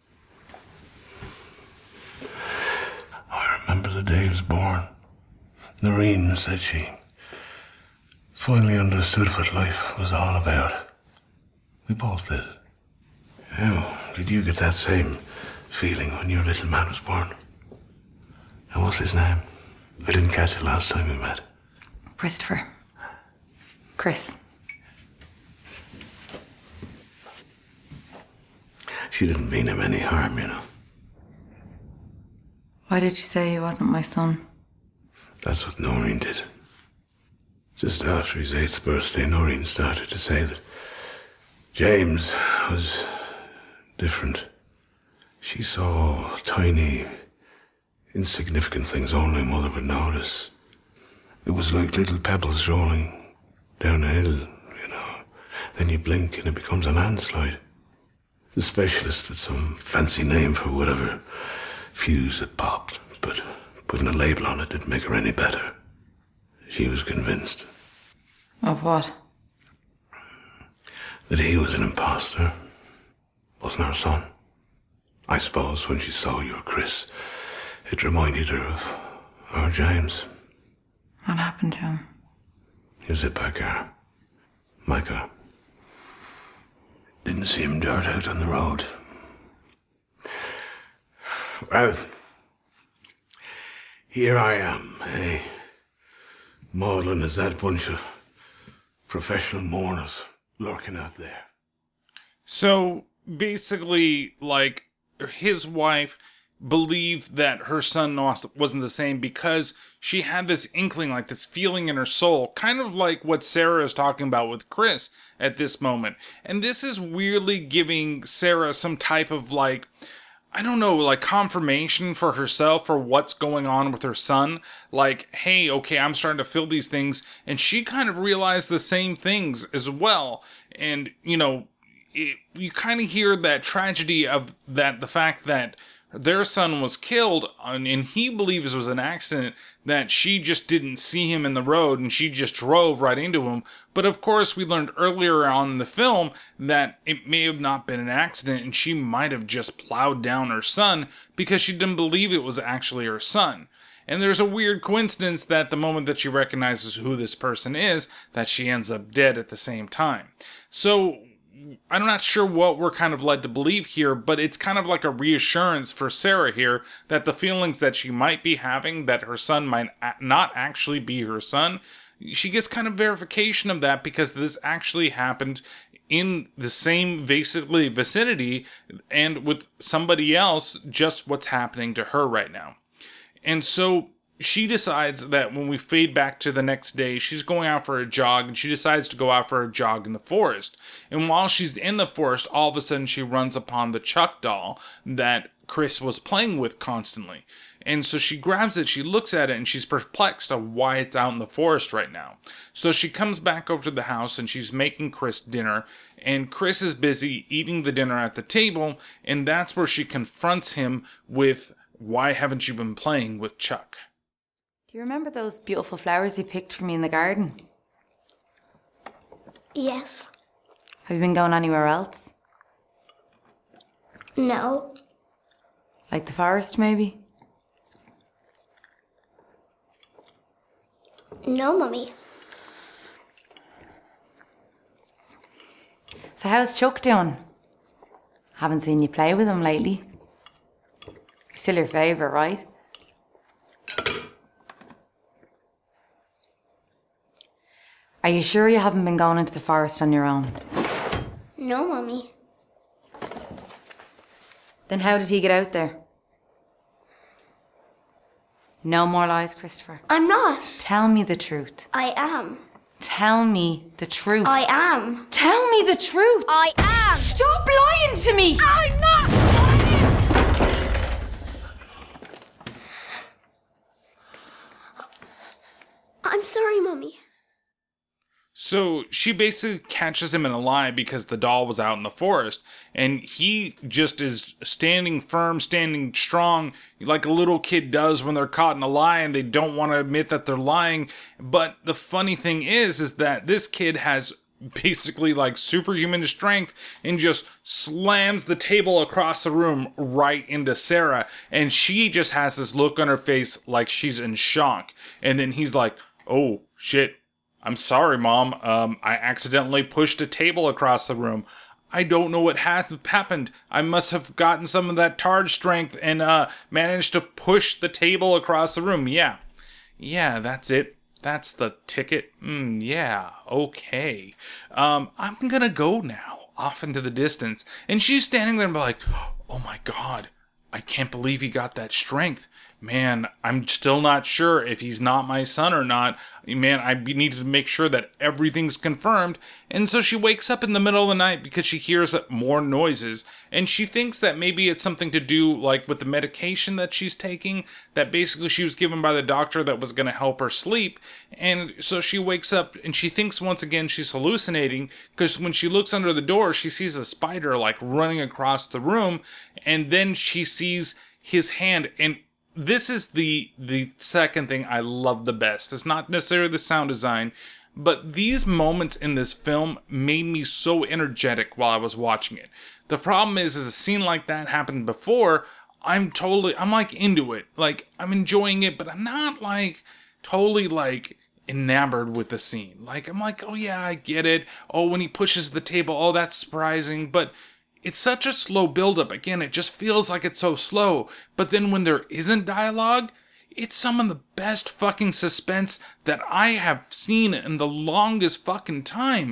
I remember the day he was born. Noreen said she finally understood what life was all about. We both did. How did you get that same feeling when your little man was born? And what's his name? I didn't catch it last time we met. Christopher. Chris. She didn't mean him any harm, you know. Why did you say he wasn't my son? That's what Noreen did. Just after his 8th birthday, Noreen started to say that James was different. She saw tiny, insignificant things only Mother would notice. It was like little pebbles rolling down a hill, you know. Then you blink and it becomes a landslide. The specialist had some fancy name for whatever fuse had popped, but putting a label on it didn't make her any better. She was convinced. Of what? That he was an imposter. Wasn't her son. I suppose when she saw your Chris, it reminded her of our James. What happened to him? He was hit by a car. My car. Didn't see him dart out on the road. Well, here I am, eh? Maudlin as that bunch of professional mourners lurking out there. So basically, like, his wife believed that her son wasn't the same because she had this inkling, like this feeling in her soul, kind of like what Sarah is talking about with Chris at this moment. And this is weirdly giving Sarah some type of, like, I don't know, like confirmation for herself for what's going on with her son. Like, hey, okay, I'm starting to feel these things. And she kind of realized the same things as well. And, you know, you kind of hear that tragedy of that, the fact that their son was killed, and he believes it was an accident, that she just didn't see him in the road and she just drove right into him. But of course, we learned earlier on in the film that it may have not been an accident and she might have just plowed down her son because she didn't believe it was actually her son. And there's a weird coincidence that the moment that she recognizes who this person is, that she ends up dead at the same time. So I'm not sure what we're kind of led to believe here, but it's kind of like a reassurance for Sarah here that the feelings that she might be having, that her son might not actually be her son, she gets kind of verification of that because this actually happened in the same basically vicinity and with somebody else, just what's happening to her right now. And so she decides that when we fade back to the next day, she's going out for a jog, and she decides to go out for a jog in the forest. And while she's in the forest, all of a sudden she runs upon the Chuck doll that Chris was playing with constantly. And so she grabs it, she looks at it, and she's perplexed of why it's out in the forest right now. So she comes back over to the house, and she's making Chris dinner, and Chris is busy eating the dinner at the table, and that's where she confronts him with, "Why haven't you been playing with Chuck?" Do you remember those beautiful flowers you picked for me in the garden? Yes. Have you been going anywhere else? No. Like the forest, maybe? No, Mummy. So how's Chuck doing? Haven't seen you play with him lately. He's still your favourite, right? Are you sure you haven't been going into the forest on your own? No, Mummy. Then how did he get out there? No more lies, Christopher. I'm not. Tell me the truth. I am. Tell me the truth. I am. Tell me the truth. I am. Stop lying to me. I'm not lying. I'm sorry, Mummy. So she basically catches him in a lie because the doll was out in the forest, and he just is standing firm, standing strong, like a little kid does when they're caught in a lie and they don't want to admit that they're lying. But the funny thing is that this kid has basically like superhuman strength and just slams the table across the room right into Sarah, and she just has this look on her face like she's in shock. And then he's like, "Oh shit, I'm sorry, Mom. I accidentally pushed a table across the room. I don't know what has happened. I must have gotten some of that Targe strength and managed to push the table across the room." Yeah, that's it. That's the ticket. Yeah, okay. I'm gonna go now, off into the distance. And she's standing there and be like, "Oh my God, I can't believe he got that strength." man, I'm still not sure if he's not my son or not. Man, I need to make sure that everything's confirmed. And so she wakes up in the middle of the night because she hears more noises. And she thinks that maybe it's something to do like with the medication that she's taking, that basically she was given by the doctor that was going to help her sleep. And so she wakes up and she thinks once again she's hallucinating, because when she looks under the door, she sees a spider like running across the room. And then she sees his hand, and this is the second thing I love the best. It's not necessarily the sound design, but these moments in this film made me so energetic while I was watching it. The problem is a scene like that happened before, I'm like into it. Like, I'm enjoying it, but I'm not like totally like enamored with the scene. Like, I'm like, oh yeah, I get it. Oh, when he pushes the table, oh, that's surprising. But it's such a slow buildup. Again, it just feels like it's so slow. But then when there isn't dialogue, it's some of the best fucking suspense that I have seen in the longest fucking time.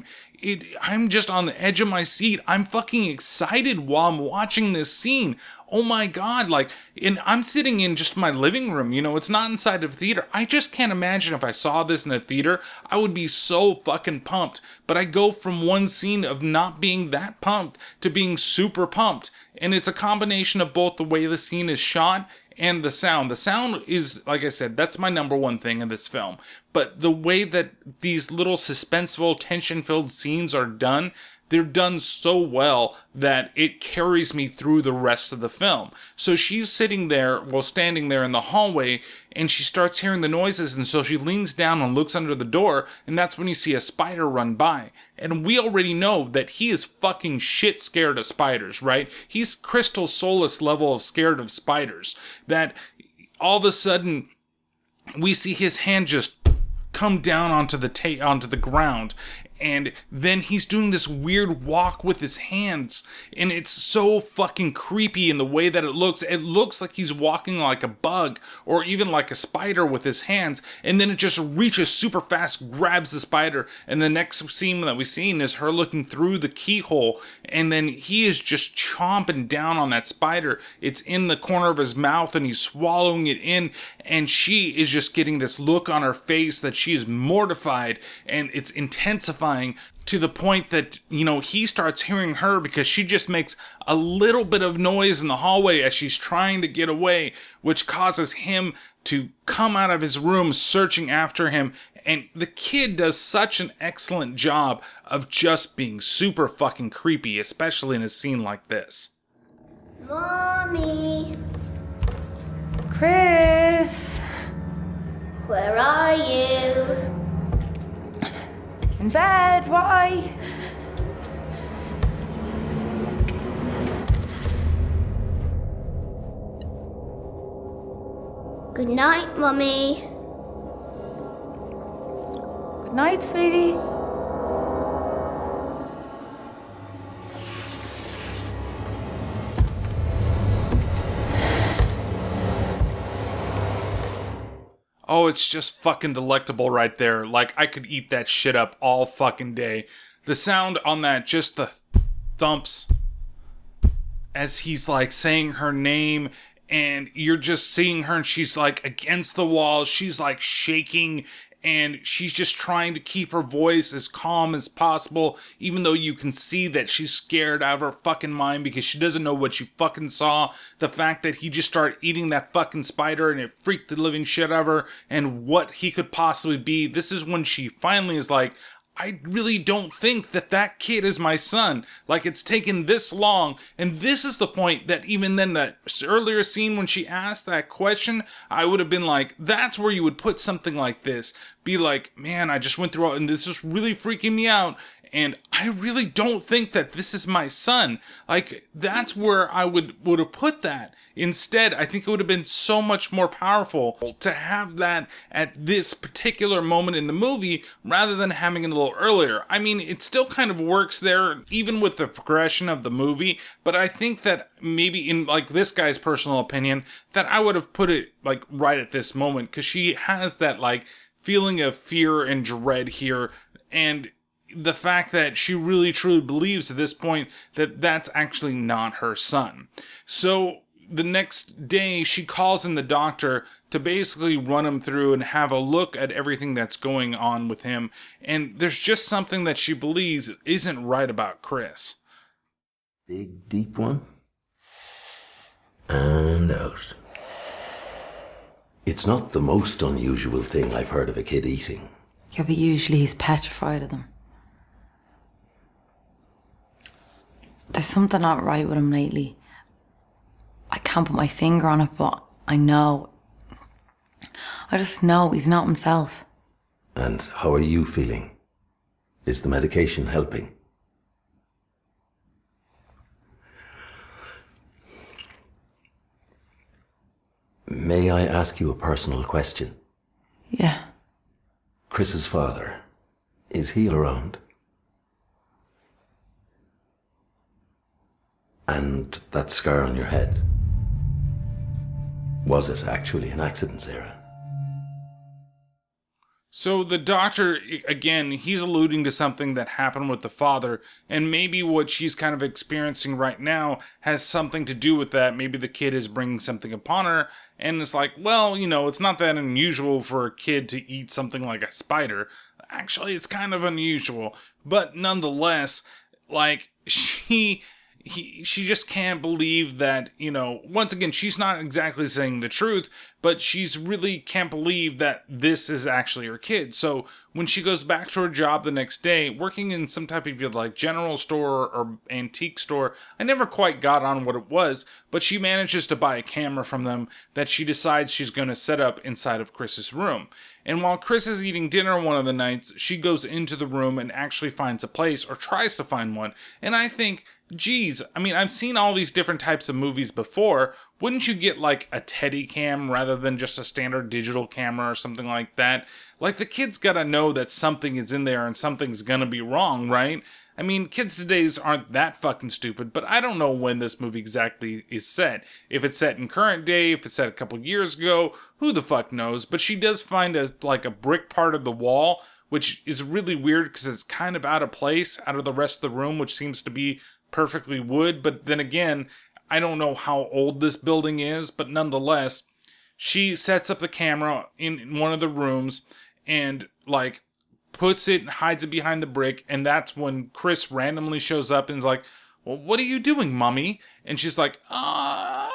I'm just on the edge of my seat. I'm fucking excited while I'm watching this scene. Oh my god, like, and I'm sitting in just my living room, it's not inside of a theater. I just can't imagine if I saw this in a theater, I would be so fucking pumped. But I go from one scene of not being that pumped to being super pumped. And it's a combination of both the way the scene is shot and the sound. The sound is, like I said, that's my number one thing in this film. But the way that these little suspenseful, tension-filled scenes are done, they're done so well that it carries me through the rest of the film. So she's standing there in the hallway, and she starts hearing the noises, and so she leans down and looks under the door, and that's when you see a spider run by. And we already know that he is fucking shit scared of spiders, right? He's Crystal Solus level of scared of spiders. That all of a sudden, we see his hand just come down onto the ground, and then he's doing this weird walk with his hands, and it's so fucking creepy in the way that it looks. It looks like he's walking like a bug or even like a spider with his hands, and then it just reaches super fast, grabs the spider, and the next scene that we've seen is her looking through the keyhole, and then he is just chomping down on that spider. It's in the corner of his mouth, and he's swallowing it in, and she is just getting this look on her face that she is mortified, and it's intensifying to the point that, he starts hearing her because she just makes a little bit of noise in the hallway as she's trying to get away, which causes him to come out of his room searching after him. And the kid does such an excellent job of just being super fucking creepy, especially in a scene like this. Mommy, Chris! where are you? In bed, why? Good night, Mummy. Good night, sweetie. Oh, it's just fucking delectable right there. Like, I could eat that shit up all fucking day. The sound on that, just the thumps as he's like saying her name, and you're just seeing her and she's like against the wall. She's like shaking, and she's just trying to keep her voice as calm as possible, even though you can see that she's scared out of her fucking mind because she doesn't know what she fucking saw. The fact that he just started eating that fucking spider and it freaked the living shit out of her, and what he could possibly be. This is when she finally is like, I really don't think that kid is my son. Like, it's taken this long. And this is the point that even then, that earlier scene when she asked that question, I would have been like, that's where you would put something like this. Be like, man, I just went through all, and this is really freaking me out. And I really don't think that this is my son. Like, that's where I would have put that. Instead, I think it would have been so much more powerful to have that at this particular moment in the movie rather than having it a little earlier. I mean, it still kind of works there, even with the progression of the movie, but I think that maybe in, like, this guy's personal opinion, that I would have put it, like, right at this moment, because she has that, like, feeling of fear and dread here, and the fact that she really truly believes at this point that that's actually not her son. So the next day she calls in the doctor to basically run him through and have a look at everything that's going on with him. And there's just something that she believes isn't right about Chris. Big, deep one. And out. It's not the most unusual thing I've heard of a kid eating. Yeah, but usually he's petrified of them. There's something not right with him lately. I can't put my finger on it, but I know. I just know he's not himself. And how are you feeling? Is the medication helping? May I ask you a personal question? Yeah. Chris's father, is he around? And that scar on your head, was it actually an accident, Sarah? So the doctor, again, he's alluding to something that happened with the father, and maybe what she's kind of experiencing right now has something to do with that. Maybe the kid is bringing something upon her, and it's like, well, you know, it's not that unusual for a kid to eat something like a spider. Actually, it's kind of unusual, but nonetheless, like, she just can't believe that, you know, once again, she's not exactly saying the truth, but she's really can't believe that this is actually her kid. So when she goes back to her job the next day, working in some type of like general store or antique store, I never quite got on what it was, but she manages to buy a camera from them that she decides she's going to set up inside of Chris's room. And while Chris is eating dinner one of the nights, she goes into the room and actually finds a place, or tries to find one. And I think, geez, I mean, I've seen all these different types of movies before. Wouldn't you get like a Steadicam rather than just a standard digital camera or something like that? Like, the kid's gotta know that something is in there and something's gonna be wrong, right? I mean, kids today's aren't that fucking stupid, but I don't know when this movie exactly is set. If it's set in current day, if it's set a couple years ago, who the fuck knows? But she does find a brick part of the wall, which is really weird because it's kind of out of place out of the rest of the room, which seems to be perfectly wood. But then again, I don't know how old this building is, but nonetheless, she sets up the camera in one of the rooms and like puts it and hides it behind the brick. And that's when Chris randomly shows up and is like, well, what are you doing, mommy? And she's like, I'm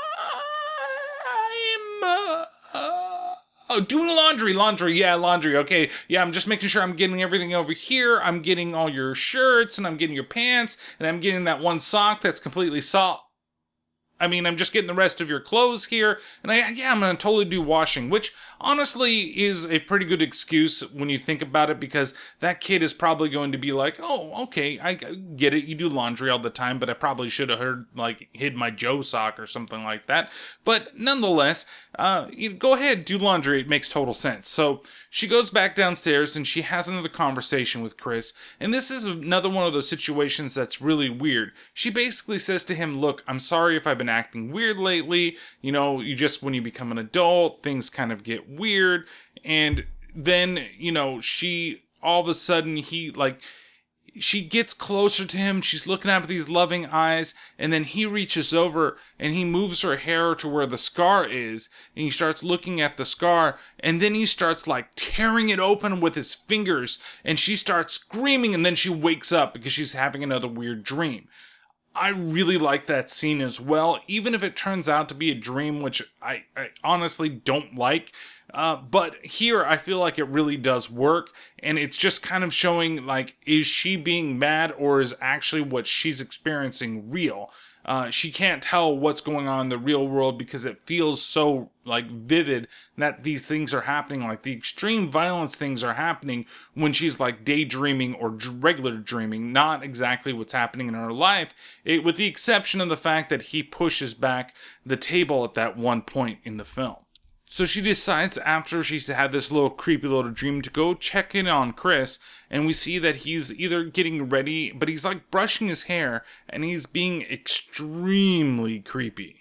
doing laundry. Yeah, laundry. Okay. Yeah, I'm just making sure I'm getting everything over here. I'm getting all your shirts and I'm getting your pants and I'm getting that one sock that's completely I'm just getting the rest of your clothes here, and I'm gonna totally do washing, which honestly is a pretty good excuse when you think about it, because that kid is probably going to be like, oh, okay, I get it, you do laundry all the time, but I probably should have hid my Joe sock or something like that. But nonetheless, go ahead, do laundry, it makes total sense. So she goes back downstairs and she has another conversation with Chris, and this is another one of those situations that's really weird. She basically says to him, look, I'm sorry if I've been acting weird lately. You know, when you become an adult, things kind of get weird. And then, she all of a sudden, she gets closer to him. She's looking at him with these loving eyes. And then he reaches over and he moves her hair to where the scar is. And he starts looking at the scar. And then he starts tearing it open with his fingers. And she starts screaming. And then she wakes up because she's having another weird dream. I really like that scene as well, even if it turns out to be a dream, which I honestly don't like. But here, I feel like it really does work, and it's just kind of showing, is she being mad, or is actually what she's experiencing real? She can't tell what's going on in the real world because it feels so, vivid that these things are happening. The extreme violence things are happening when she's, daydreaming or regular dreaming, not exactly what's happening in her life, with the exception of the fact that he pushes back the table at that one point in the film. So she decides, after she's had this little creepy little dream, to go check in on Chris, and we see that he's either getting ready, but he's brushing his hair, and he's being extremely creepy.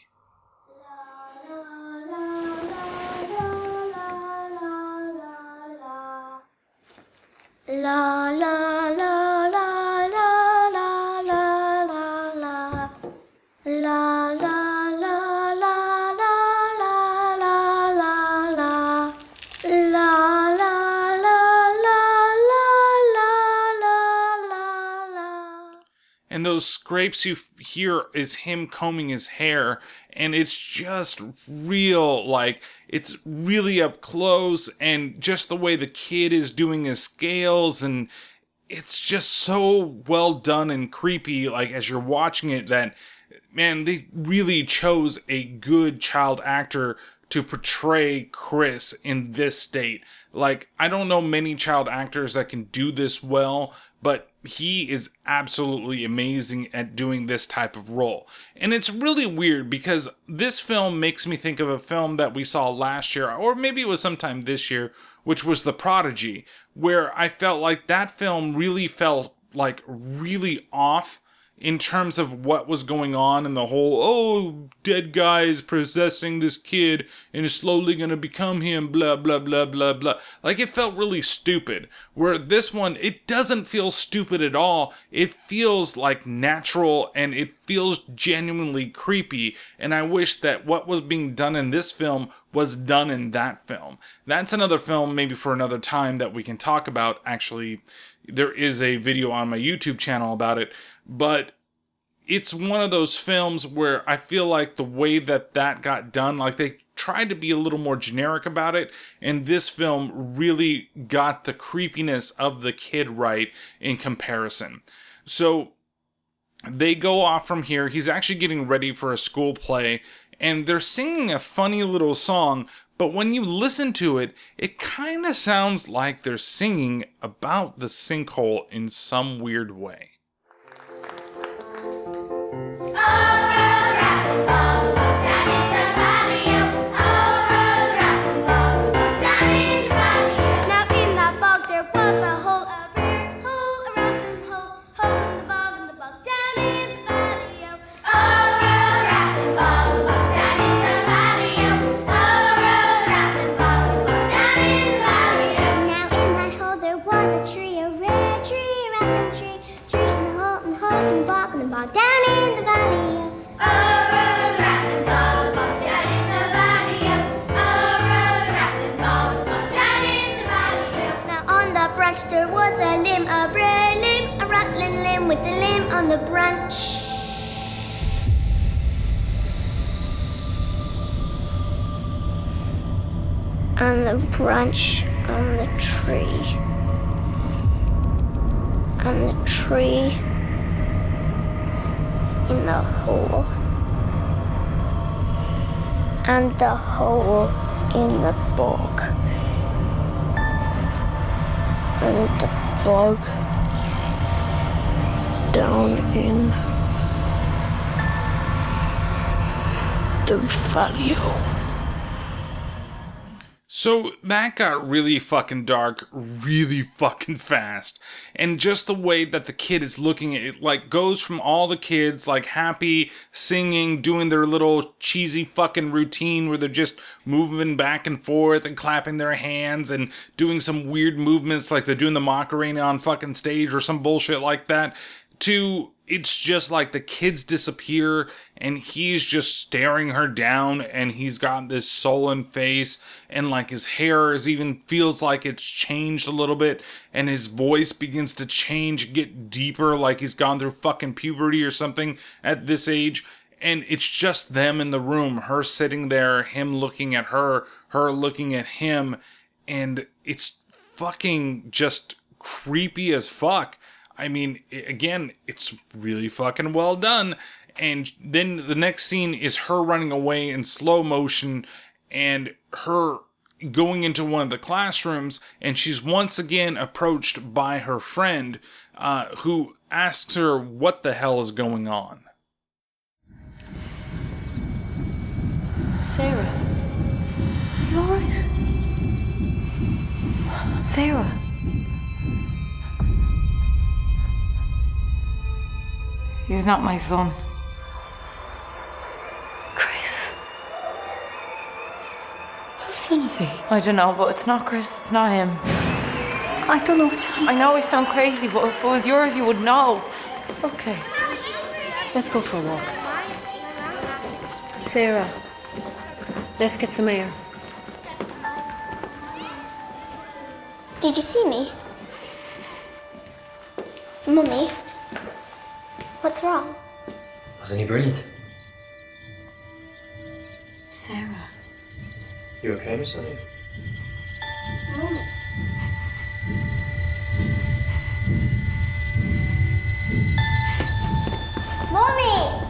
La la la la la la la la la la la la la and those scrapes you hear is him combing his hair, and it's just real, like, it's really up close, and just the way the kid is doing his scales, and it's just so well done and creepy, like, as you're watching it, that, man, they really chose a good child actor to portray Chris in this state. Like, I don't know many child actors that can do this well, but he is absolutely amazing at doing this type of role. And it's really weird because this film makes me think of a film that we saw last year, or maybe it was sometime this year, which was The Prodigy, where I felt like that film really felt like really off in terms of what was going on and the whole, dead guy is possessing this kid and is slowly going to become him, blah, blah, blah, blah, blah. Like, it felt really stupid. Where this one, it doesn't feel stupid at all. It feels like natural and it feels genuinely creepy. And I wish that what was being done in this film was done in that film. That's another film maybe for another time that we can talk about. Actually, there is a video on my YouTube channel about it. But it's one of those films where I feel like the way that got done, like they tried to be a little more generic about it, and this film really got the creepiness of the kid right in comparison. So they go off from here. He's actually getting ready for a school play, and they're singing a funny little song, but when you listen to it, it kind of sounds like they're singing about the sinkhole in some weird way. There was a limb, a briar limb, a rattling limb with the limb on the branch. And the branch on the tree. And the tree in the hole. And the hole in the bog. And the bog down in the valley. So that got really fucking dark really fucking fast. And just the way that the kid is looking at it, like, goes from all the kids, like, happy, singing, doing their little cheesy fucking routine where they're just moving back and forth and clapping their hands and doing some weird movements like they're doing the Macarena on fucking stage or some bullshit like that, to it's just like the kids disappear and he's just staring her down and he's got this sullen face and like his hair is even feels like it's changed a little bit and his voice begins to change, get deeper, like he's gone through fucking puberty or something at this age. And it's just them in the room, her sitting there, him looking at her looking at him, and it's fucking just creepy as fuck. I mean, again, it's really fucking well done. And then the next scene is her running away in slow motion and her going into one of the classrooms, and she's once again approached by her friend, who asks her what the hell is going on. Sarah, are you alright? Sarah. He's not my son. Chris. Whose son is he? I don't know, but it's not Chris, it's not him. I don't know what you... I know I sound crazy, but if it was yours, you would know. Okay. Let's go for a walk. Sarah, let's get some air. Did you see me? Mummy? What's wrong? Wasn't he brilliant? Sarah. You okay, Miss Honey? Mommy. Mommy!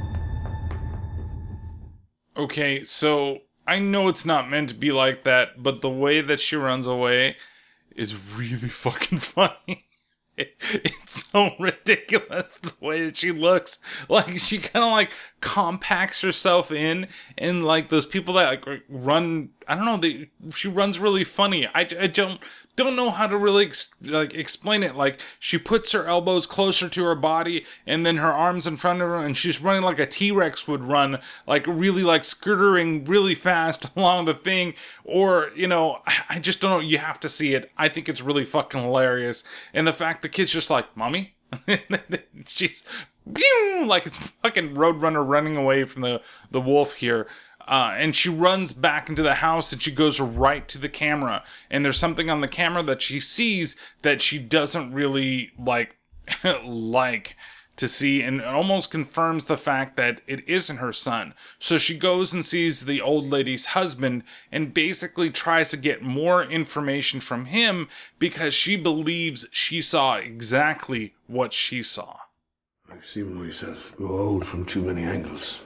Okay, so I know it's not meant to be like that, but the way that she runs away is really fucking funny. It's so ridiculous the way that she looks. Like, she kind of like compacts herself in, and like those people that like run, I don't know, she runs really funny. I don't know how to really explain it. Like, she puts her elbows closer to her body and then her arms in front of her, and she's running like a T-Rex would run, like really like skirtering really fast along the thing. Or, you know, I just don't know. You have to see it. I think it's really fucking hilarious. And the fact the kid's just like, Mommy? She's like it's fucking Roadrunner running away from the wolf here. And she runs back into the house and she goes right to the camera. And there's something on the camera that she sees that she doesn't really like to see, and it almost confirms the fact that it isn't her son. So she goes and sees the old lady's husband and basically tries to get more information from him because she believes she saw exactly what she saw. I've seen myself grow old from too many angles.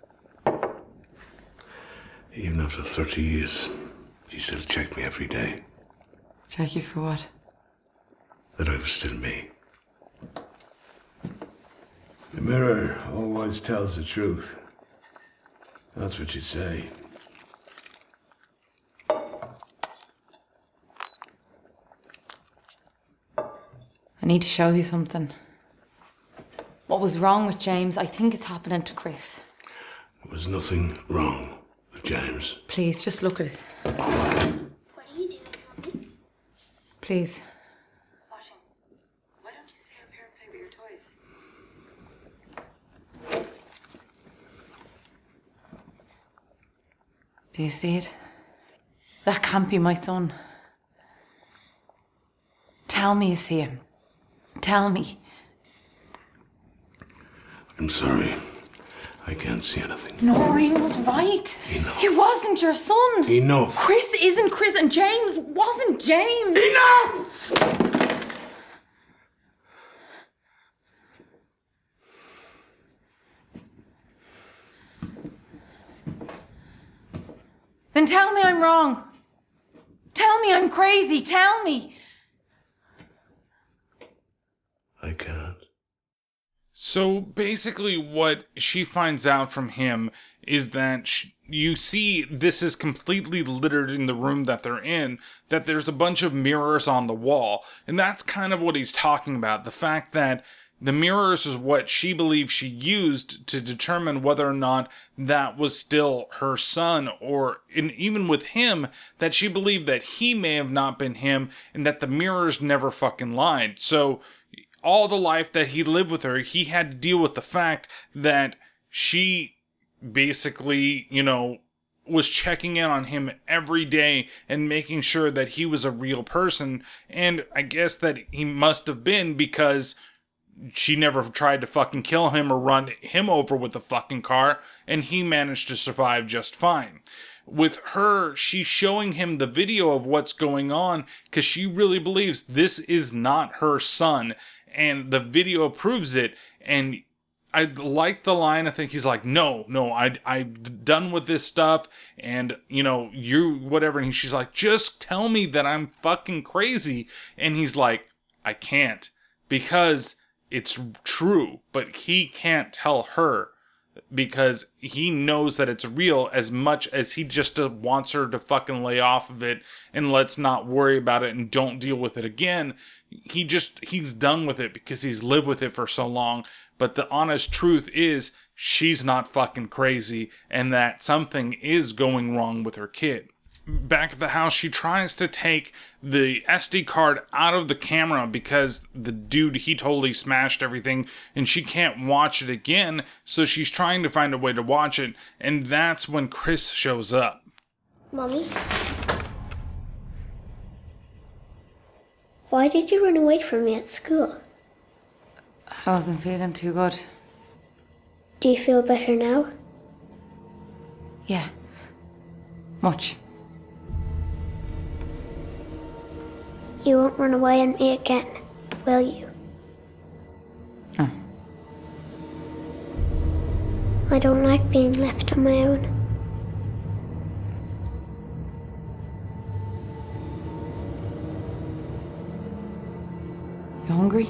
Even after 30 years, she still checked me every day. Check you for what? That I was still me. The mirror always tells the truth. That's what you say. I need to show you something. What was wrong with James? I think it's happening to Chris. There was nothing wrong with James. Please, just look at it. What are you doing, Mommy? Please. Washing. Why don't you stay up here and play with your toys? Do you see it? That can't be my son. Tell me you see him. Tell me. I'm sorry. I can't see anything. Noreen was right. Enough. He wasn't your son. Enough. Chris isn't Chris, and James wasn't James. Enough! Then tell me I'm wrong. Tell me I'm crazy. Tell me. I can't. So basically what she finds out from him is that you see this is completely littered in the room that they're in, that there's a bunch of mirrors on the wall. And that's kind of what he's talking about. The fact that the mirrors is what she believes she used to determine whether or not that was still her son, or even with him, that she believed that he may have not been him and that the mirrors never fucking lied. So all the life that he lived with her, he had to deal with the fact that she basically, you know, was checking in on him every day and making sure that he was a real person. And I guess that he must have been, because she never tried to fucking kill him or run him over with a fucking car, and he managed to survive just fine. With her, she's showing him the video of what's going on because she really believes this is not her son, and the video proves it. And I like the line. I think he's like, no, I'm done with this stuff, and, you know, you, whatever. And she's like, just tell me that I'm fucking crazy. And he's like, I can't, because it's true, but he can't tell her because he knows that it's real, as much as he just wants her to fucking lay off of it and let's not worry about it and don't deal with it again. He's done with it because he's lived with it for so long. But the honest truth is she's not fucking crazy, and that something is going wrong with her kid. Back at the house, she tries to take the SD card out of the camera because the dude, he totally smashed everything and she can't watch it again. So she's trying to find a way to watch it. And that's when Chris shows up. Mommy? Why did you run away from me at school? I wasn't feeling too good. Do you feel better now? Yeah. Much. You won't run away on me again, will you? No. I don't like being left on my own. You hungry?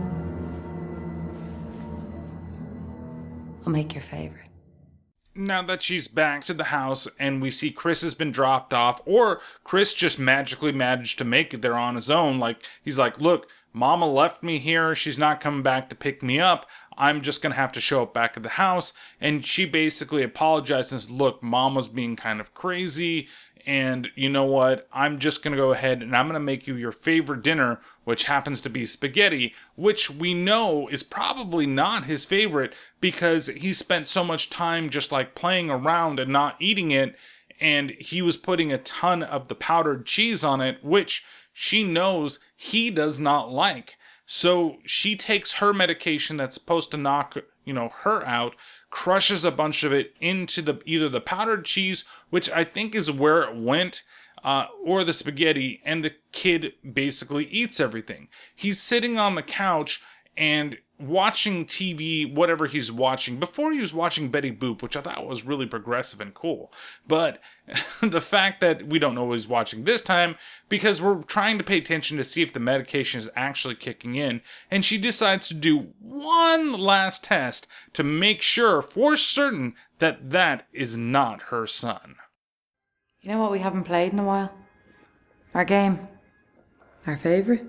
I'll make your favorite. Now that she's back to the house and we see Chris has been dropped off, or Chris just magically managed to make it there on his own. Like, he's like, look, Mama left me here. She's not coming back to pick me up. I'm just going to have to show up back at the house. And she basically apologizes. Look, Mom was being kind of crazy. And you know what? I'm just going to go ahead and I'm going to make you your favorite dinner, which happens to be spaghetti, which we know is probably not his favorite because he spent so much time just like playing around and not eating it. And he was putting a ton of the powdered cheese on it, which she knows he does not like. So she takes her medication that's supposed to knock, her out, crushes a bunch of it into either the powdered cheese, which I think is where it went, or the spaghetti, and the kid basically eats everything. He's sitting on the couch and watching TV, whatever he's watching. Before he was watching Betty Boop, which I thought was really progressive and cool. But the fact that we don't know what he's watching this time, because we're trying to pay attention to see if the medication is actually kicking in, and she decides to do one last test to make sure for certain that that is not her son. You know what we haven't played in a while? Our game. Our favourite?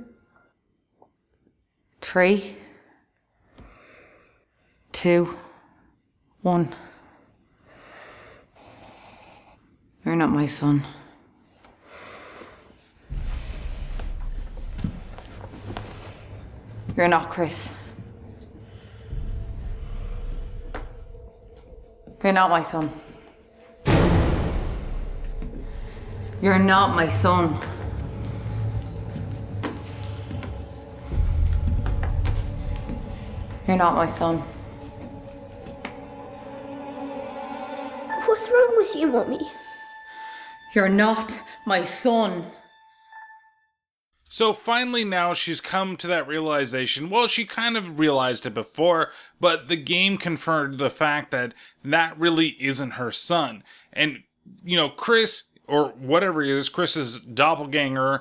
3, 2, 1. You're not my son. You're not Chris. You're not my son. You're not my son. You're not my son. What's wrong with you, Mummy? You're not my son. So finally now she's come to that realization. Well, she kind of realized it before, but the game confirmed the fact that that really isn't her son. And, Chris, or whatever he is, Chris's doppelganger,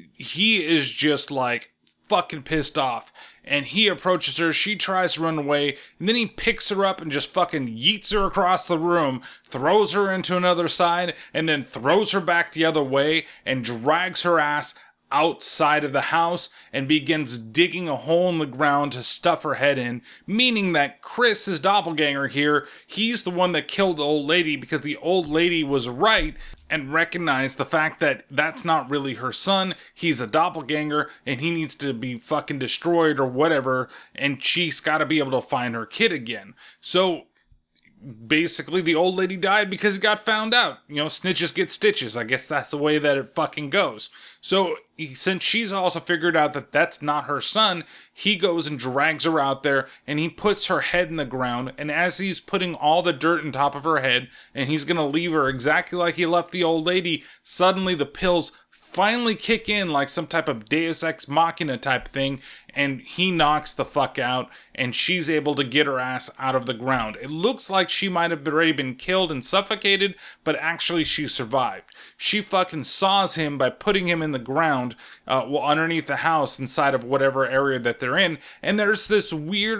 he is just like fucking pissed off. And he approaches her, she tries to run away, and then he picks her up and just fucking yeets her across the room, throws her into another side, and then throws her back the other way, and drags her ass outside of the house and begins digging a hole in the ground to stuff her head in, meaning that Chris, his doppelganger here, he's the one that killed the old lady because the old lady was right and recognized the fact that that's not really her son, he's a doppelganger, and he needs to be fucking destroyed or whatever, and she's gotta be able to find her kid again. So basically the old lady died because he got found out. Snitches get stitches. I guess that's the way that it fucking goes. So since she's also figured out that that's not her son, he goes and drags her out there and he puts her head in the ground. And as he's putting all the dirt on top of her head and he's going to leave her exactly like he left the old lady, suddenly the pills finally kick in like some type of Deus Ex Machina type thing, and he knocks the fuck out, and she's able to get her ass out of the ground. It looks like she might have already been killed and suffocated, but actually she survived. She fucking saws him by putting him in the ground underneath the house inside of whatever area that they're in, and there's this weird,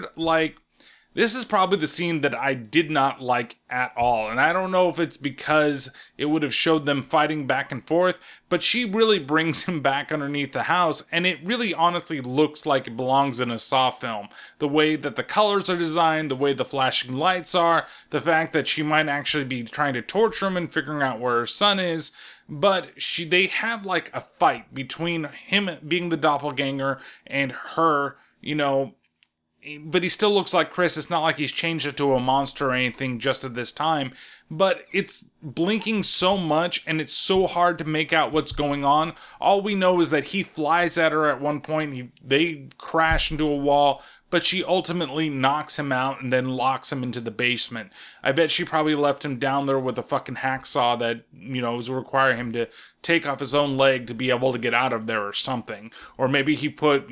this is probably the scene that I did not like at all. And I don't know if it's because it would have showed them fighting back and forth, but she really brings him back underneath the house. And it really honestly looks like it belongs in a Saw film. The way that the colors are designed, the way the flashing lights are, the fact that she might actually be trying to torture him and figuring out where her son is. But they have like a fight between him being the doppelganger and her, but he still looks like Chris. It's not like he's changed it to a monster or anything just at this time, but it's blinking so much and it's so hard to make out what's going on. All we know is that he flies at her at one point, they crash into a wall, but she ultimately knocks him out and then locks him into the basement. I bet she probably left him down there with a fucking hacksaw that, was require him to take off his own leg to be able to get out of there or something. Or maybe she put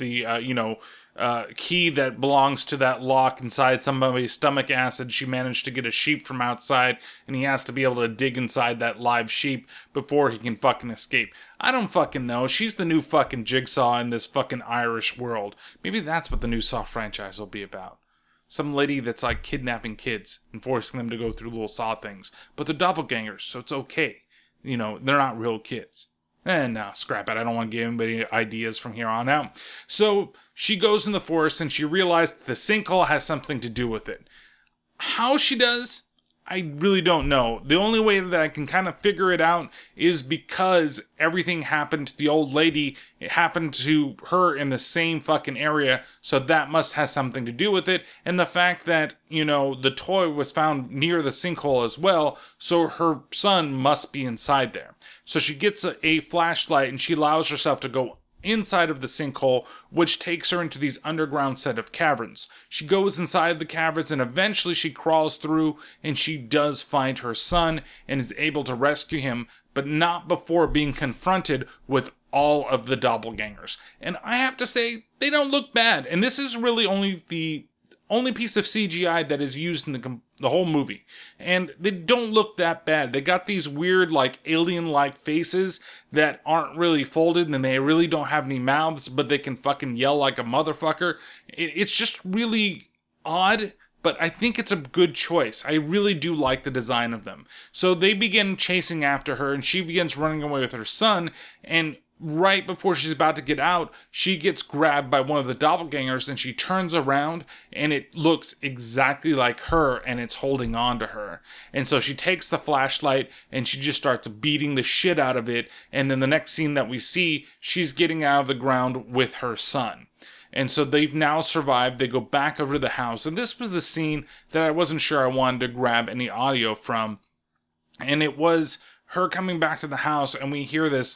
the, key that belongs to that lock inside somebody's stomach acid. She managed to get a sheep from outside, and he has to be able to dig inside that live sheep before he can fucking escape. I don't fucking know. She's the new fucking Jigsaw in this fucking Irish world. Maybe that's what the new Saw franchise will be about. Some lady that's like kidnapping kids and forcing them to go through little Saw things. But they're doppelgangers, so it's okay. They're not real kids. No, scrap it. I don't want to give anybody ideas from here on out. So she goes in the forest and she realized the sinkhole has something to do with it. How she does, I really don't know. The only way that I can kind of figure it out is because everything happened to the old lady. It happened to her in the same fucking area, so that must have something to do with it. And the fact that, the toy was found near the sinkhole as well, so her son must be inside there. So she gets a flashlight and she allows herself to go inside of the sinkhole, which takes her into these underground set of caverns. She goes inside the caverns and eventually she crawls through and she does find her son and is able to rescue him, but not before being confronted with all of the doppelgangers. And I have to say, they don't look bad. And this is really only the only piece of CGI that is used in the whole movie. And they don't look that bad. They got these weird, alien-like faces that aren't really folded, and they really don't have any mouths, but they can fucking yell like a motherfucker. It's just really odd, but I think it's a good choice. I really do like the design of them. So they begin chasing after her, and she begins running away with her son, and right before she's about to get out, she gets grabbed by one of the doppelgangers and she turns around and it looks exactly like her and it's holding on to her. And so she takes the flashlight and she just starts beating the shit out of it. And then the next scene that we see, she's getting out of the ground with her son. And so they've now survived. They go back over to the house. And this was the scene that I wasn't sure I wanted to grab any audio from. And it was her coming back to the house and we hear this.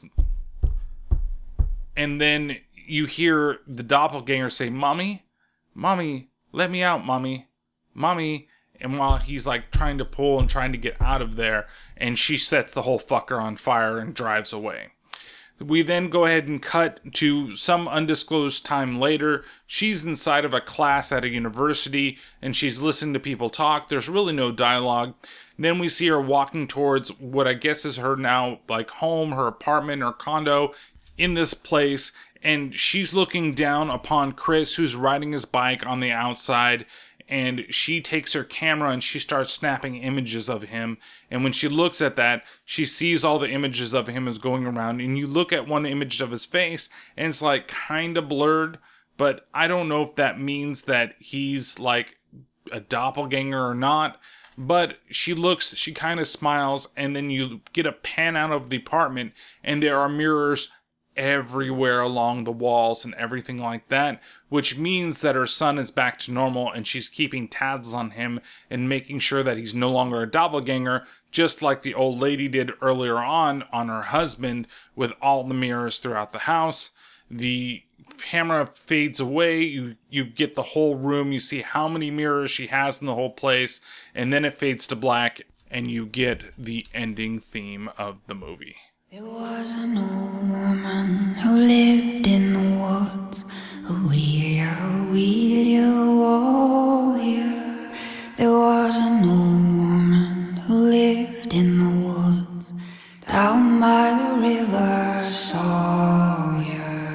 And then you hear the doppelganger say, "Mommy, Mommy, let me out, Mommy, Mommy." And while he's trying to pull and trying to get out of there, and she sets the whole fucker on fire and drives away. We then go ahead and cut to some undisclosed time later. She's inside of a class at a university and she's listening to people talk. There's really no dialogue. Then we see her walking towards what I guess is her now home, her apartment or condo in this place, and she's looking down upon Chris, who's riding his bike on the outside, and she takes her camera and she starts snapping images of him. And when she looks at that, she sees all the images of him as going around, and you look at one image of his face and it's kind of blurred, but I don't know if that means that he's a doppelganger or not. But she kind of smiles, and then you get a pan out of the apartment and there are mirrors everywhere along the walls and everything like that, which means that her son is back to normal and she's keeping tabs on him and making sure that he's no longer a doppelganger, just like the old lady did earlier on her husband with all the mirrors throughout the house. The camera fades away, you get the whole room, you see how many mirrors she has in the whole place, and then it fades to black and you get the ending theme of the movie. There was an old woman who lived in the woods, a wheel, warrior. There was an old woman who lived in the woods, down by the river Sawyer.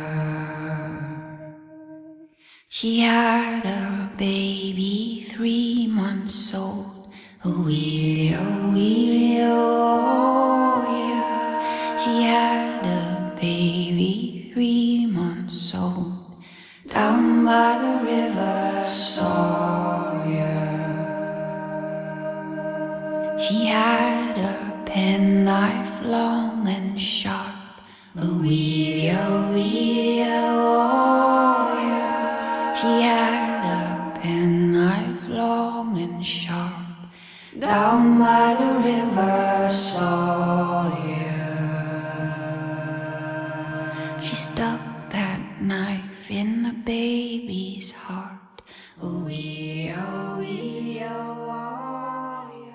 She had a baby 3 months old, a wheel, warrior. She had a baby 3 months old, down by the river Sawyer. She had a penknife long and sharp, a wheel, warrior. She had a baby's heart. Oh, wee, oh, wee, oh, yeah.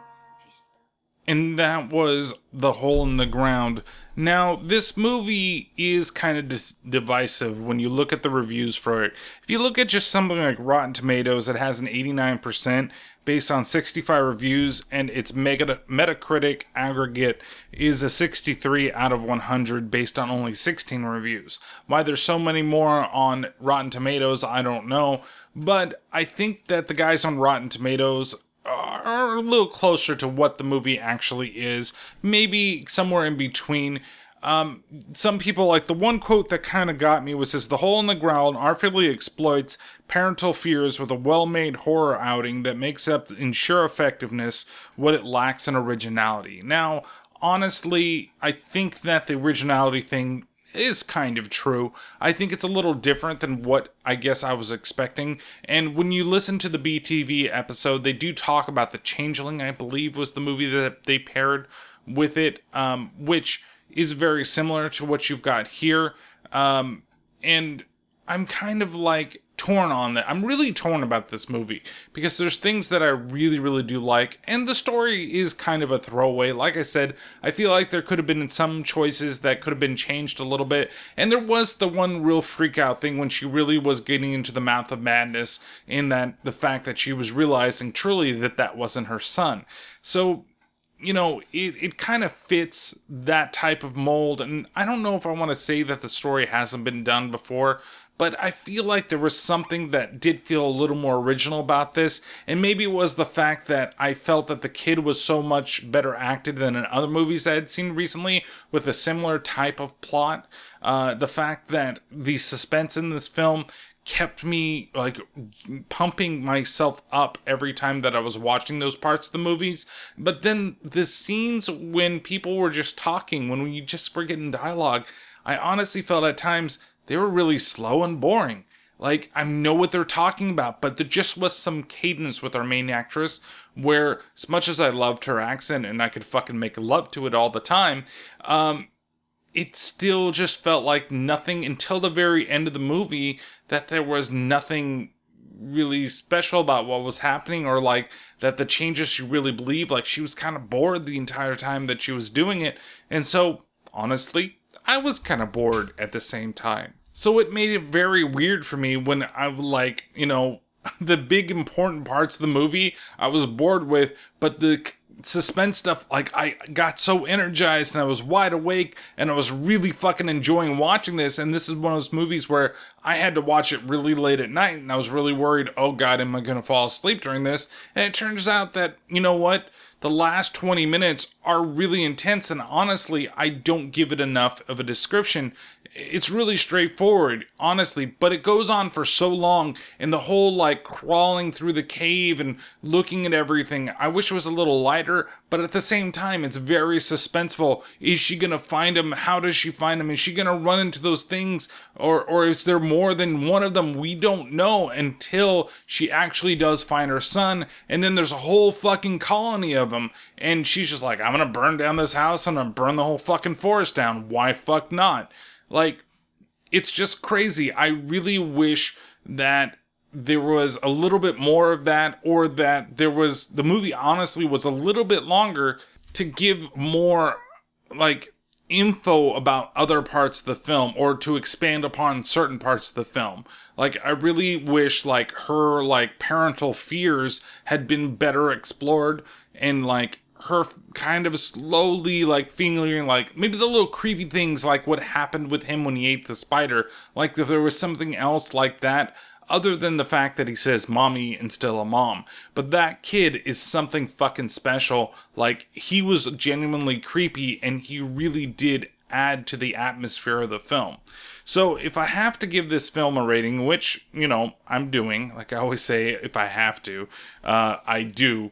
And that was The Hole in the Ground. Now, this movie is kind of divisive when you look at the reviews for it. If you look at just something like Rotten Tomatoes, it has an 89% based on 65 reviews, and its Metacritic aggregate is a 63 out of 100 based on only 16 reviews. Why there's so many more on Rotten Tomatoes, I don't know, but I think that the guys on Rotten Tomatoes are a little closer to what the movie actually is, maybe somewhere in between. Some people, like the one quote that kind of got me was this: "The Hole in the Ground artfully exploits parental fears with a well-made horror outing that makes up in sheer effectiveness what it lacks in originality." Now, honestly, I think that the originality thing is kind of true. I think it's a little different than what I guess I was expecting. And when you listen to the BTV episode, they do talk about The Changeling, I believe was the movie that they paired with it, which is very similar to what you've got here. And I'm kind of like torn on that. I'm really torn about this movie because there's things that I really, really do like, and the story is kind of a throwaway. Like I said, I feel like there could have been some choices that could have been changed a little bit, and there was the one real freak out thing when she really was getting into the mouth of madness, in that the fact that she was realizing truly that that wasn't her son. So, you know, it kind of fits that type of mold, and I don't know if I want to say that the story hasn't been done before, but I feel like there was something that did feel a little more original about this, and maybe it was the fact that I felt that the kid was so much better acted than in other movies I had seen recently with a similar type of plot. The fact that the suspense in this film kept me like pumping myself up every time that I was watching those parts of the movies. But then the scenes when people were just talking, when we just were getting dialogue, I honestly felt at times they were really slow and boring. Like, I know what they're talking about, but there just was some cadence with our main actress where, as much as I loved her accent and I could fucking make love to it all the time, it still just felt like nothing until the very end of the movie, that there was nothing really special about what was happening, or like that the changes she really believed. Like, she was kind of bored the entire time that she was doing it. And so, honestly, I was kind of bored at the same time. So it made it very weird for me when I, like, you know, the big important parts of the movie I was bored with, but the suspense stuff, like, I got so energized and I was wide awake and I was really fucking enjoying watching this. And this is one of those movies where I had to watch it really late at night and I was really worried, oh God, am I going to fall asleep during this? And it turns out that, you know what? The last 20 minutes are really intense, and honestly, I don't give it enough of a description. It's really straightforward, honestly, but it goes on for so long, and the whole, like, crawling through the cave and looking at everything, I wish it was a little lighter, but at the same time, it's very suspenseful. Is she gonna find him? How does she find him? Is she gonna run into those things? Or is there more than one of them? We don't know until she actually does find her son, and then there's a whole fucking colony of them, and she's just like, I'm gonna burn down this house, and I'm gonna burn the whole fucking forest down. Why fuck not? Like, it's just crazy. I really wish that there was a little bit more of that, or that there was, the movie honestly was a little bit longer to give more, like, info about other parts of the film, or to expand upon certain parts of the film. Like, I really wish, like, her, like, parental fears had been better explored, and, like, her kind of slowly, like, feeling like maybe the little creepy things, like what happened with him when he ate the spider, like if there was something else like that, other than the fact that he says mommy and still a mom. But that kid is something fucking special. Like, he was genuinely creepy, and he really did add to the atmosphere of the film. So if I have to give this film a rating, which, you know, I'm doing, like I always say, if I have to, I do.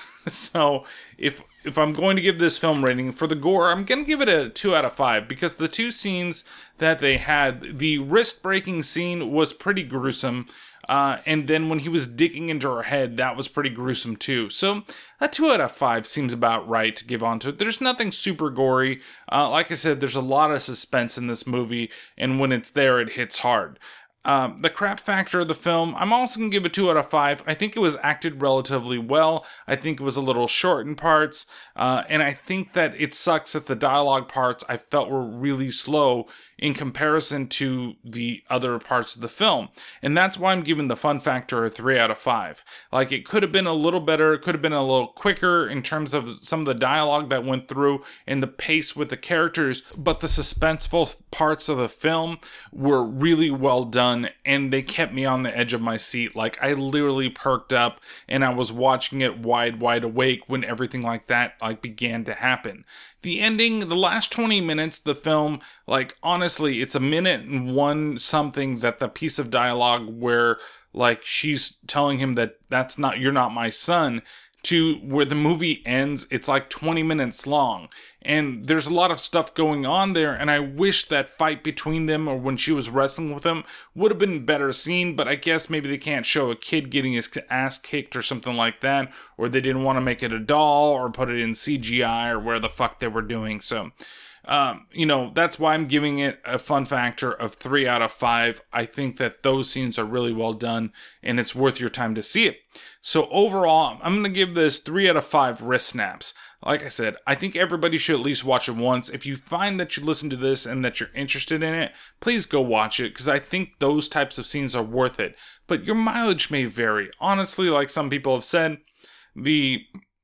So if I'm going to give this film rating for the gore, I'm going to give it a 2 out of 5, because the two scenes that they had, the wrist-breaking scene was pretty gruesome, and then when he was digging into her head, that was pretty gruesome too. So a 2 out of 5 seems about right to give onto it. There's nothing super gory. Like I said, there's a lot of suspense in this movie, and when it's there, it hits hard. The crap factor of the film, I'm also going to give it 2 out of 5. I think it was acted relatively well. I think it was a little short in parts. And I think that it sucks that the dialogue parts I felt were really slow in comparison to the other parts of the film. And that's why I'm giving the fun factor a 3 out of 5. Like, it could have been a little better, it could have been a little quicker in terms of some of the dialogue that went through and the pace with the characters, but the suspenseful parts of the film were really well done, and they kept me on the edge of my seat. Like, I literally perked up and I was watching it wide awake when everything like that began to happen. The ending, the last 20 minutes of the film, honestly, it's a minute and one something that the piece of dialogue where, she's telling him that you're not my son, to where the movie ends, it's 20 minutes long. And there's a lot of stuff going on there, and I wish that fight between them, or when she was wrestling with him, would have been better seen, but I guess maybe they can't show a kid getting his ass kicked or something like that, or they didn't want to make it a doll, or put it in CGI, or where the fuck they were doing, so... that's why I'm giving it a fun factor of 3 out of 5. I think that those scenes are really well done, and it's worth your time to see it. So overall, I'm going to give this 3 out of 5 wrist snaps. Like I said, I think everybody should at least watch it once. If you find that you listen to this and that you're interested in it, please go watch it, because I think those types of scenes are worth it. But your mileage may vary. Honestly, like some people have said, the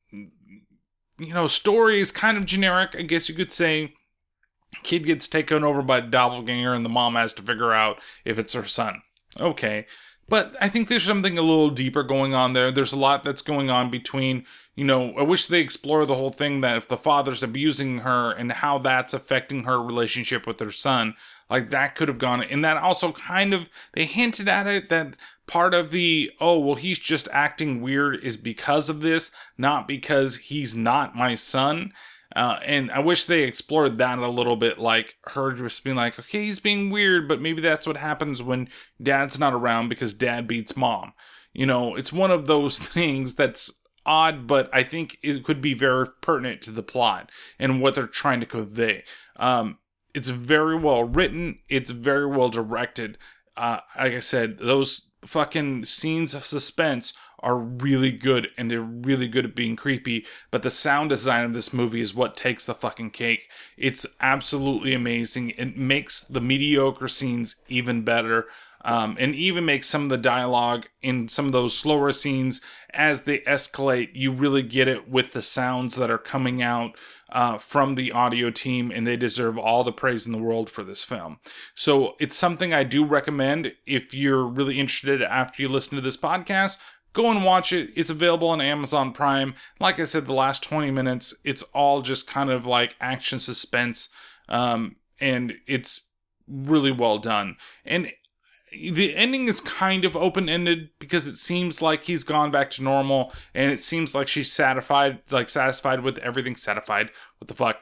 story is kind of generic, I guess you could say. Kid gets taken over by a doppelganger and the mom has to figure out if it's her son. Okay. But I think there's something a little deeper going on there. There's a lot that's going on between, I wish they explore the whole thing that if the father's abusing her and how that's affecting her relationship with her son, that could have gone. And that also they hinted at it that part of the, he's just acting weird is because of this, not because he's not my son. And I wish they explored that a little bit, her just being okay, he's being weird, but maybe that's what happens when dad's not around because dad beats mom. It's one of those things that's odd, but I think it could be very pertinent to the plot and what they're trying to convey. It's very well written. It's very well directed. Like I said, those fucking scenes of suspense are really good, and they're really good at being creepy, but the sound design of this movie is what takes the fucking cake. It's absolutely amazing. It makes the mediocre scenes even better, and even makes some of the dialogue in some of those slower scenes, as they escalate, you really get it with the sounds that are coming out from the audio team, and they deserve all the praise in the world for this film. So it's something I do recommend if you're really interested after you listen to this podcast. Go and watch it. It's available on Amazon Prime. Like I said, the last 20 minutes, it's all just kind of action suspense, and it's really well done. And the ending is kind of open-ended because it seems like he's gone back to normal, and it seems like she's satisfied with everything. Satisfied? What the fuck?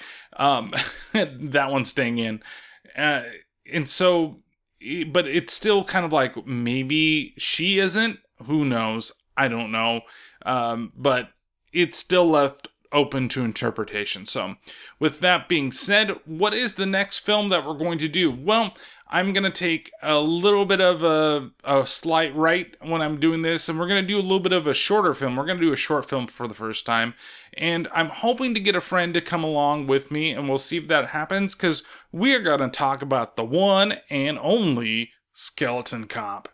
That one's staying in. And so, but it's still kind of maybe she isn't. Who knows? I don't know. But it's still left open to interpretation. So, with that being said, what is the next film that we're going to do? Well, I'm going to take a little bit of a slight right when I'm doing this, and we're going to do a little bit of a shorter film. We're going to do a short film for the first time, and I'm hoping to get a friend to come along with me, and we'll see if that happens, because we are going to talk about the one and only Skeleton Cop.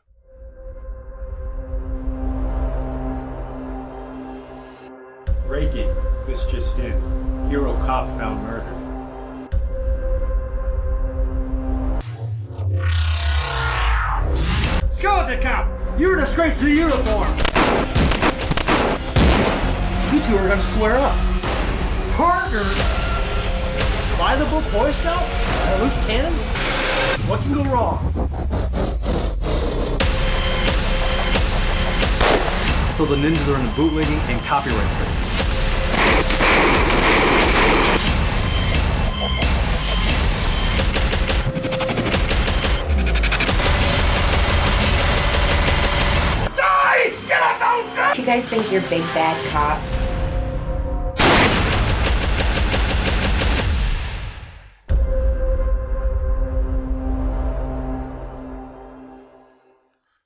Breaking. This just in. Hero cop found murdered. Skeleton Cop! You're a disgrace to the uniform! You two are gonna square up. Partners? By the book Boy Scout? A loose cannon? What can go wrong? So the ninjas are in the bootlegging and copyright trade. You guys think you're big bad cops?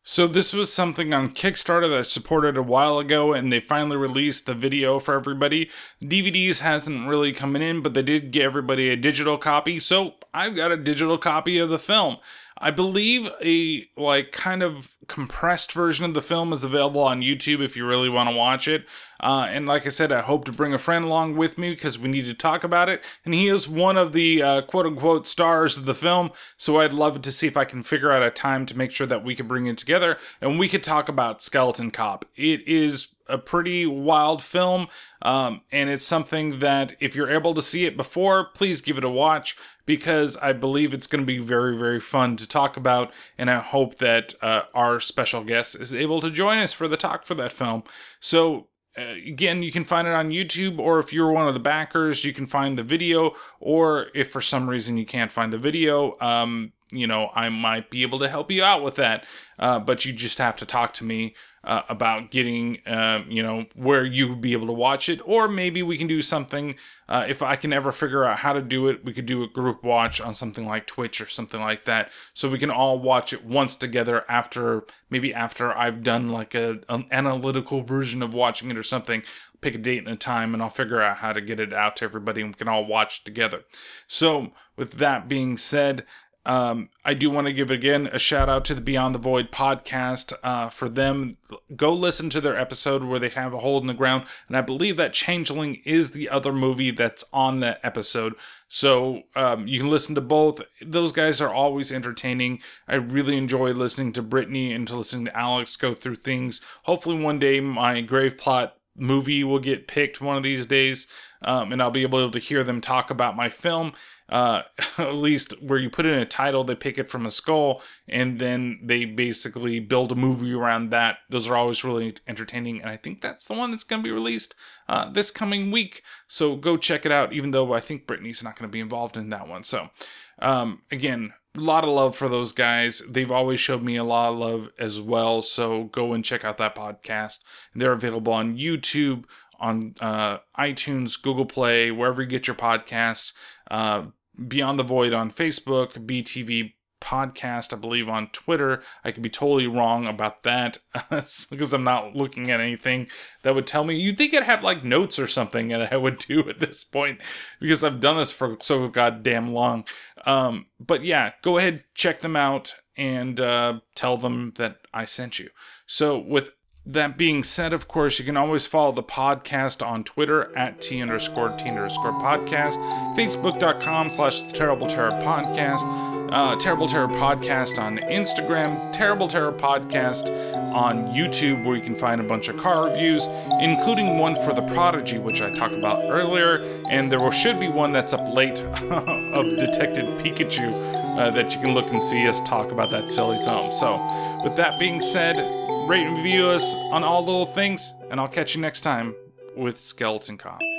So this was something on Kickstarter that I supported a while ago, and they finally released the video for everybody. DVDs hasn't really coming in, but they did give everybody a digital copy, so I've got a digital copy of the film. I believe a kind of compressed version of the film is available on YouTube if you really want to watch it. And like I said, I hope to bring a friend along with me because we need to talk about it. And he is one of the quote-unquote stars of the film, so I'd love to see if I can figure out a time to make sure that we can bring it together and we could talk about Skeleton Cop. It is a pretty wild film, and it's something that if you're able to see it before, please give it a watch, because I believe it's going to be very, very fun to talk about, and I hope that our special guest is able to join us for the talk for that film. So again, you can find it on YouTube, or if you're one of the backers, you can find the video, or if for some reason you can't find the video, I might be able to help you out with that, but you just have to talk to me about getting, where you would be able to watch it, or maybe we can do something, if I can ever figure out how to do it, we could do a group watch on something like Twitch or something like that, so we can all watch it once together after I've done like an analytical version of watching it or something. Pick a date and a time, and I'll figure out how to get it out to everybody, and we can all watch together. So, with that being said, I do want to give again a shout out to the Beyond the Void podcast. For them, go listen to their episode where they have A Hole in the Ground, and I believe that Changeling is the other movie that's on that episode. So you can listen to both. Those guys are always entertaining. I really enjoy listening to Brittany and to listening to Alex go through things. Hopefully one day my Grave Plot movie will get picked one of these days, and I'll be able to hear them talk about my film. At least where you put in a title, they pick it from a skull, and then they basically build a movie around that. Those are always really entertaining, and I think that's the one that's going to be released this coming week. So go check it out, even though I think Brittany's not going to be involved in that one. So again, a lot of love for those guys. They've always showed me a lot of love as well, so go and check out that podcast. They're available on YouTube, on iTunes, Google Play, wherever you get your podcasts. Beyond the Void on Facebook, BTV Podcast, I believe, on Twitter. I could be totally wrong about that because I'm not looking at anything that would tell me. You'd think I'd have like notes or something that I would do at this point because I've done this for so goddamn long. But yeah, go ahead, check them out, and tell them that I sent you. So with that being said, of course, you can always follow the podcast on Twitter at T_T_podcast, Facebook.com/TerribleTerrorPodcast, Terrible Terror Podcast on Instagram, Terrible Terror Podcast on YouTube, where you can find a bunch of car reviews, including one for The Prodigy, which I talked about earlier, and there should be one that's up late of Detective Pikachu that you can look and see us talk about that silly film. So, with that being said, rate and review us on all little things, and I'll catch you next time with Skeleton Cop.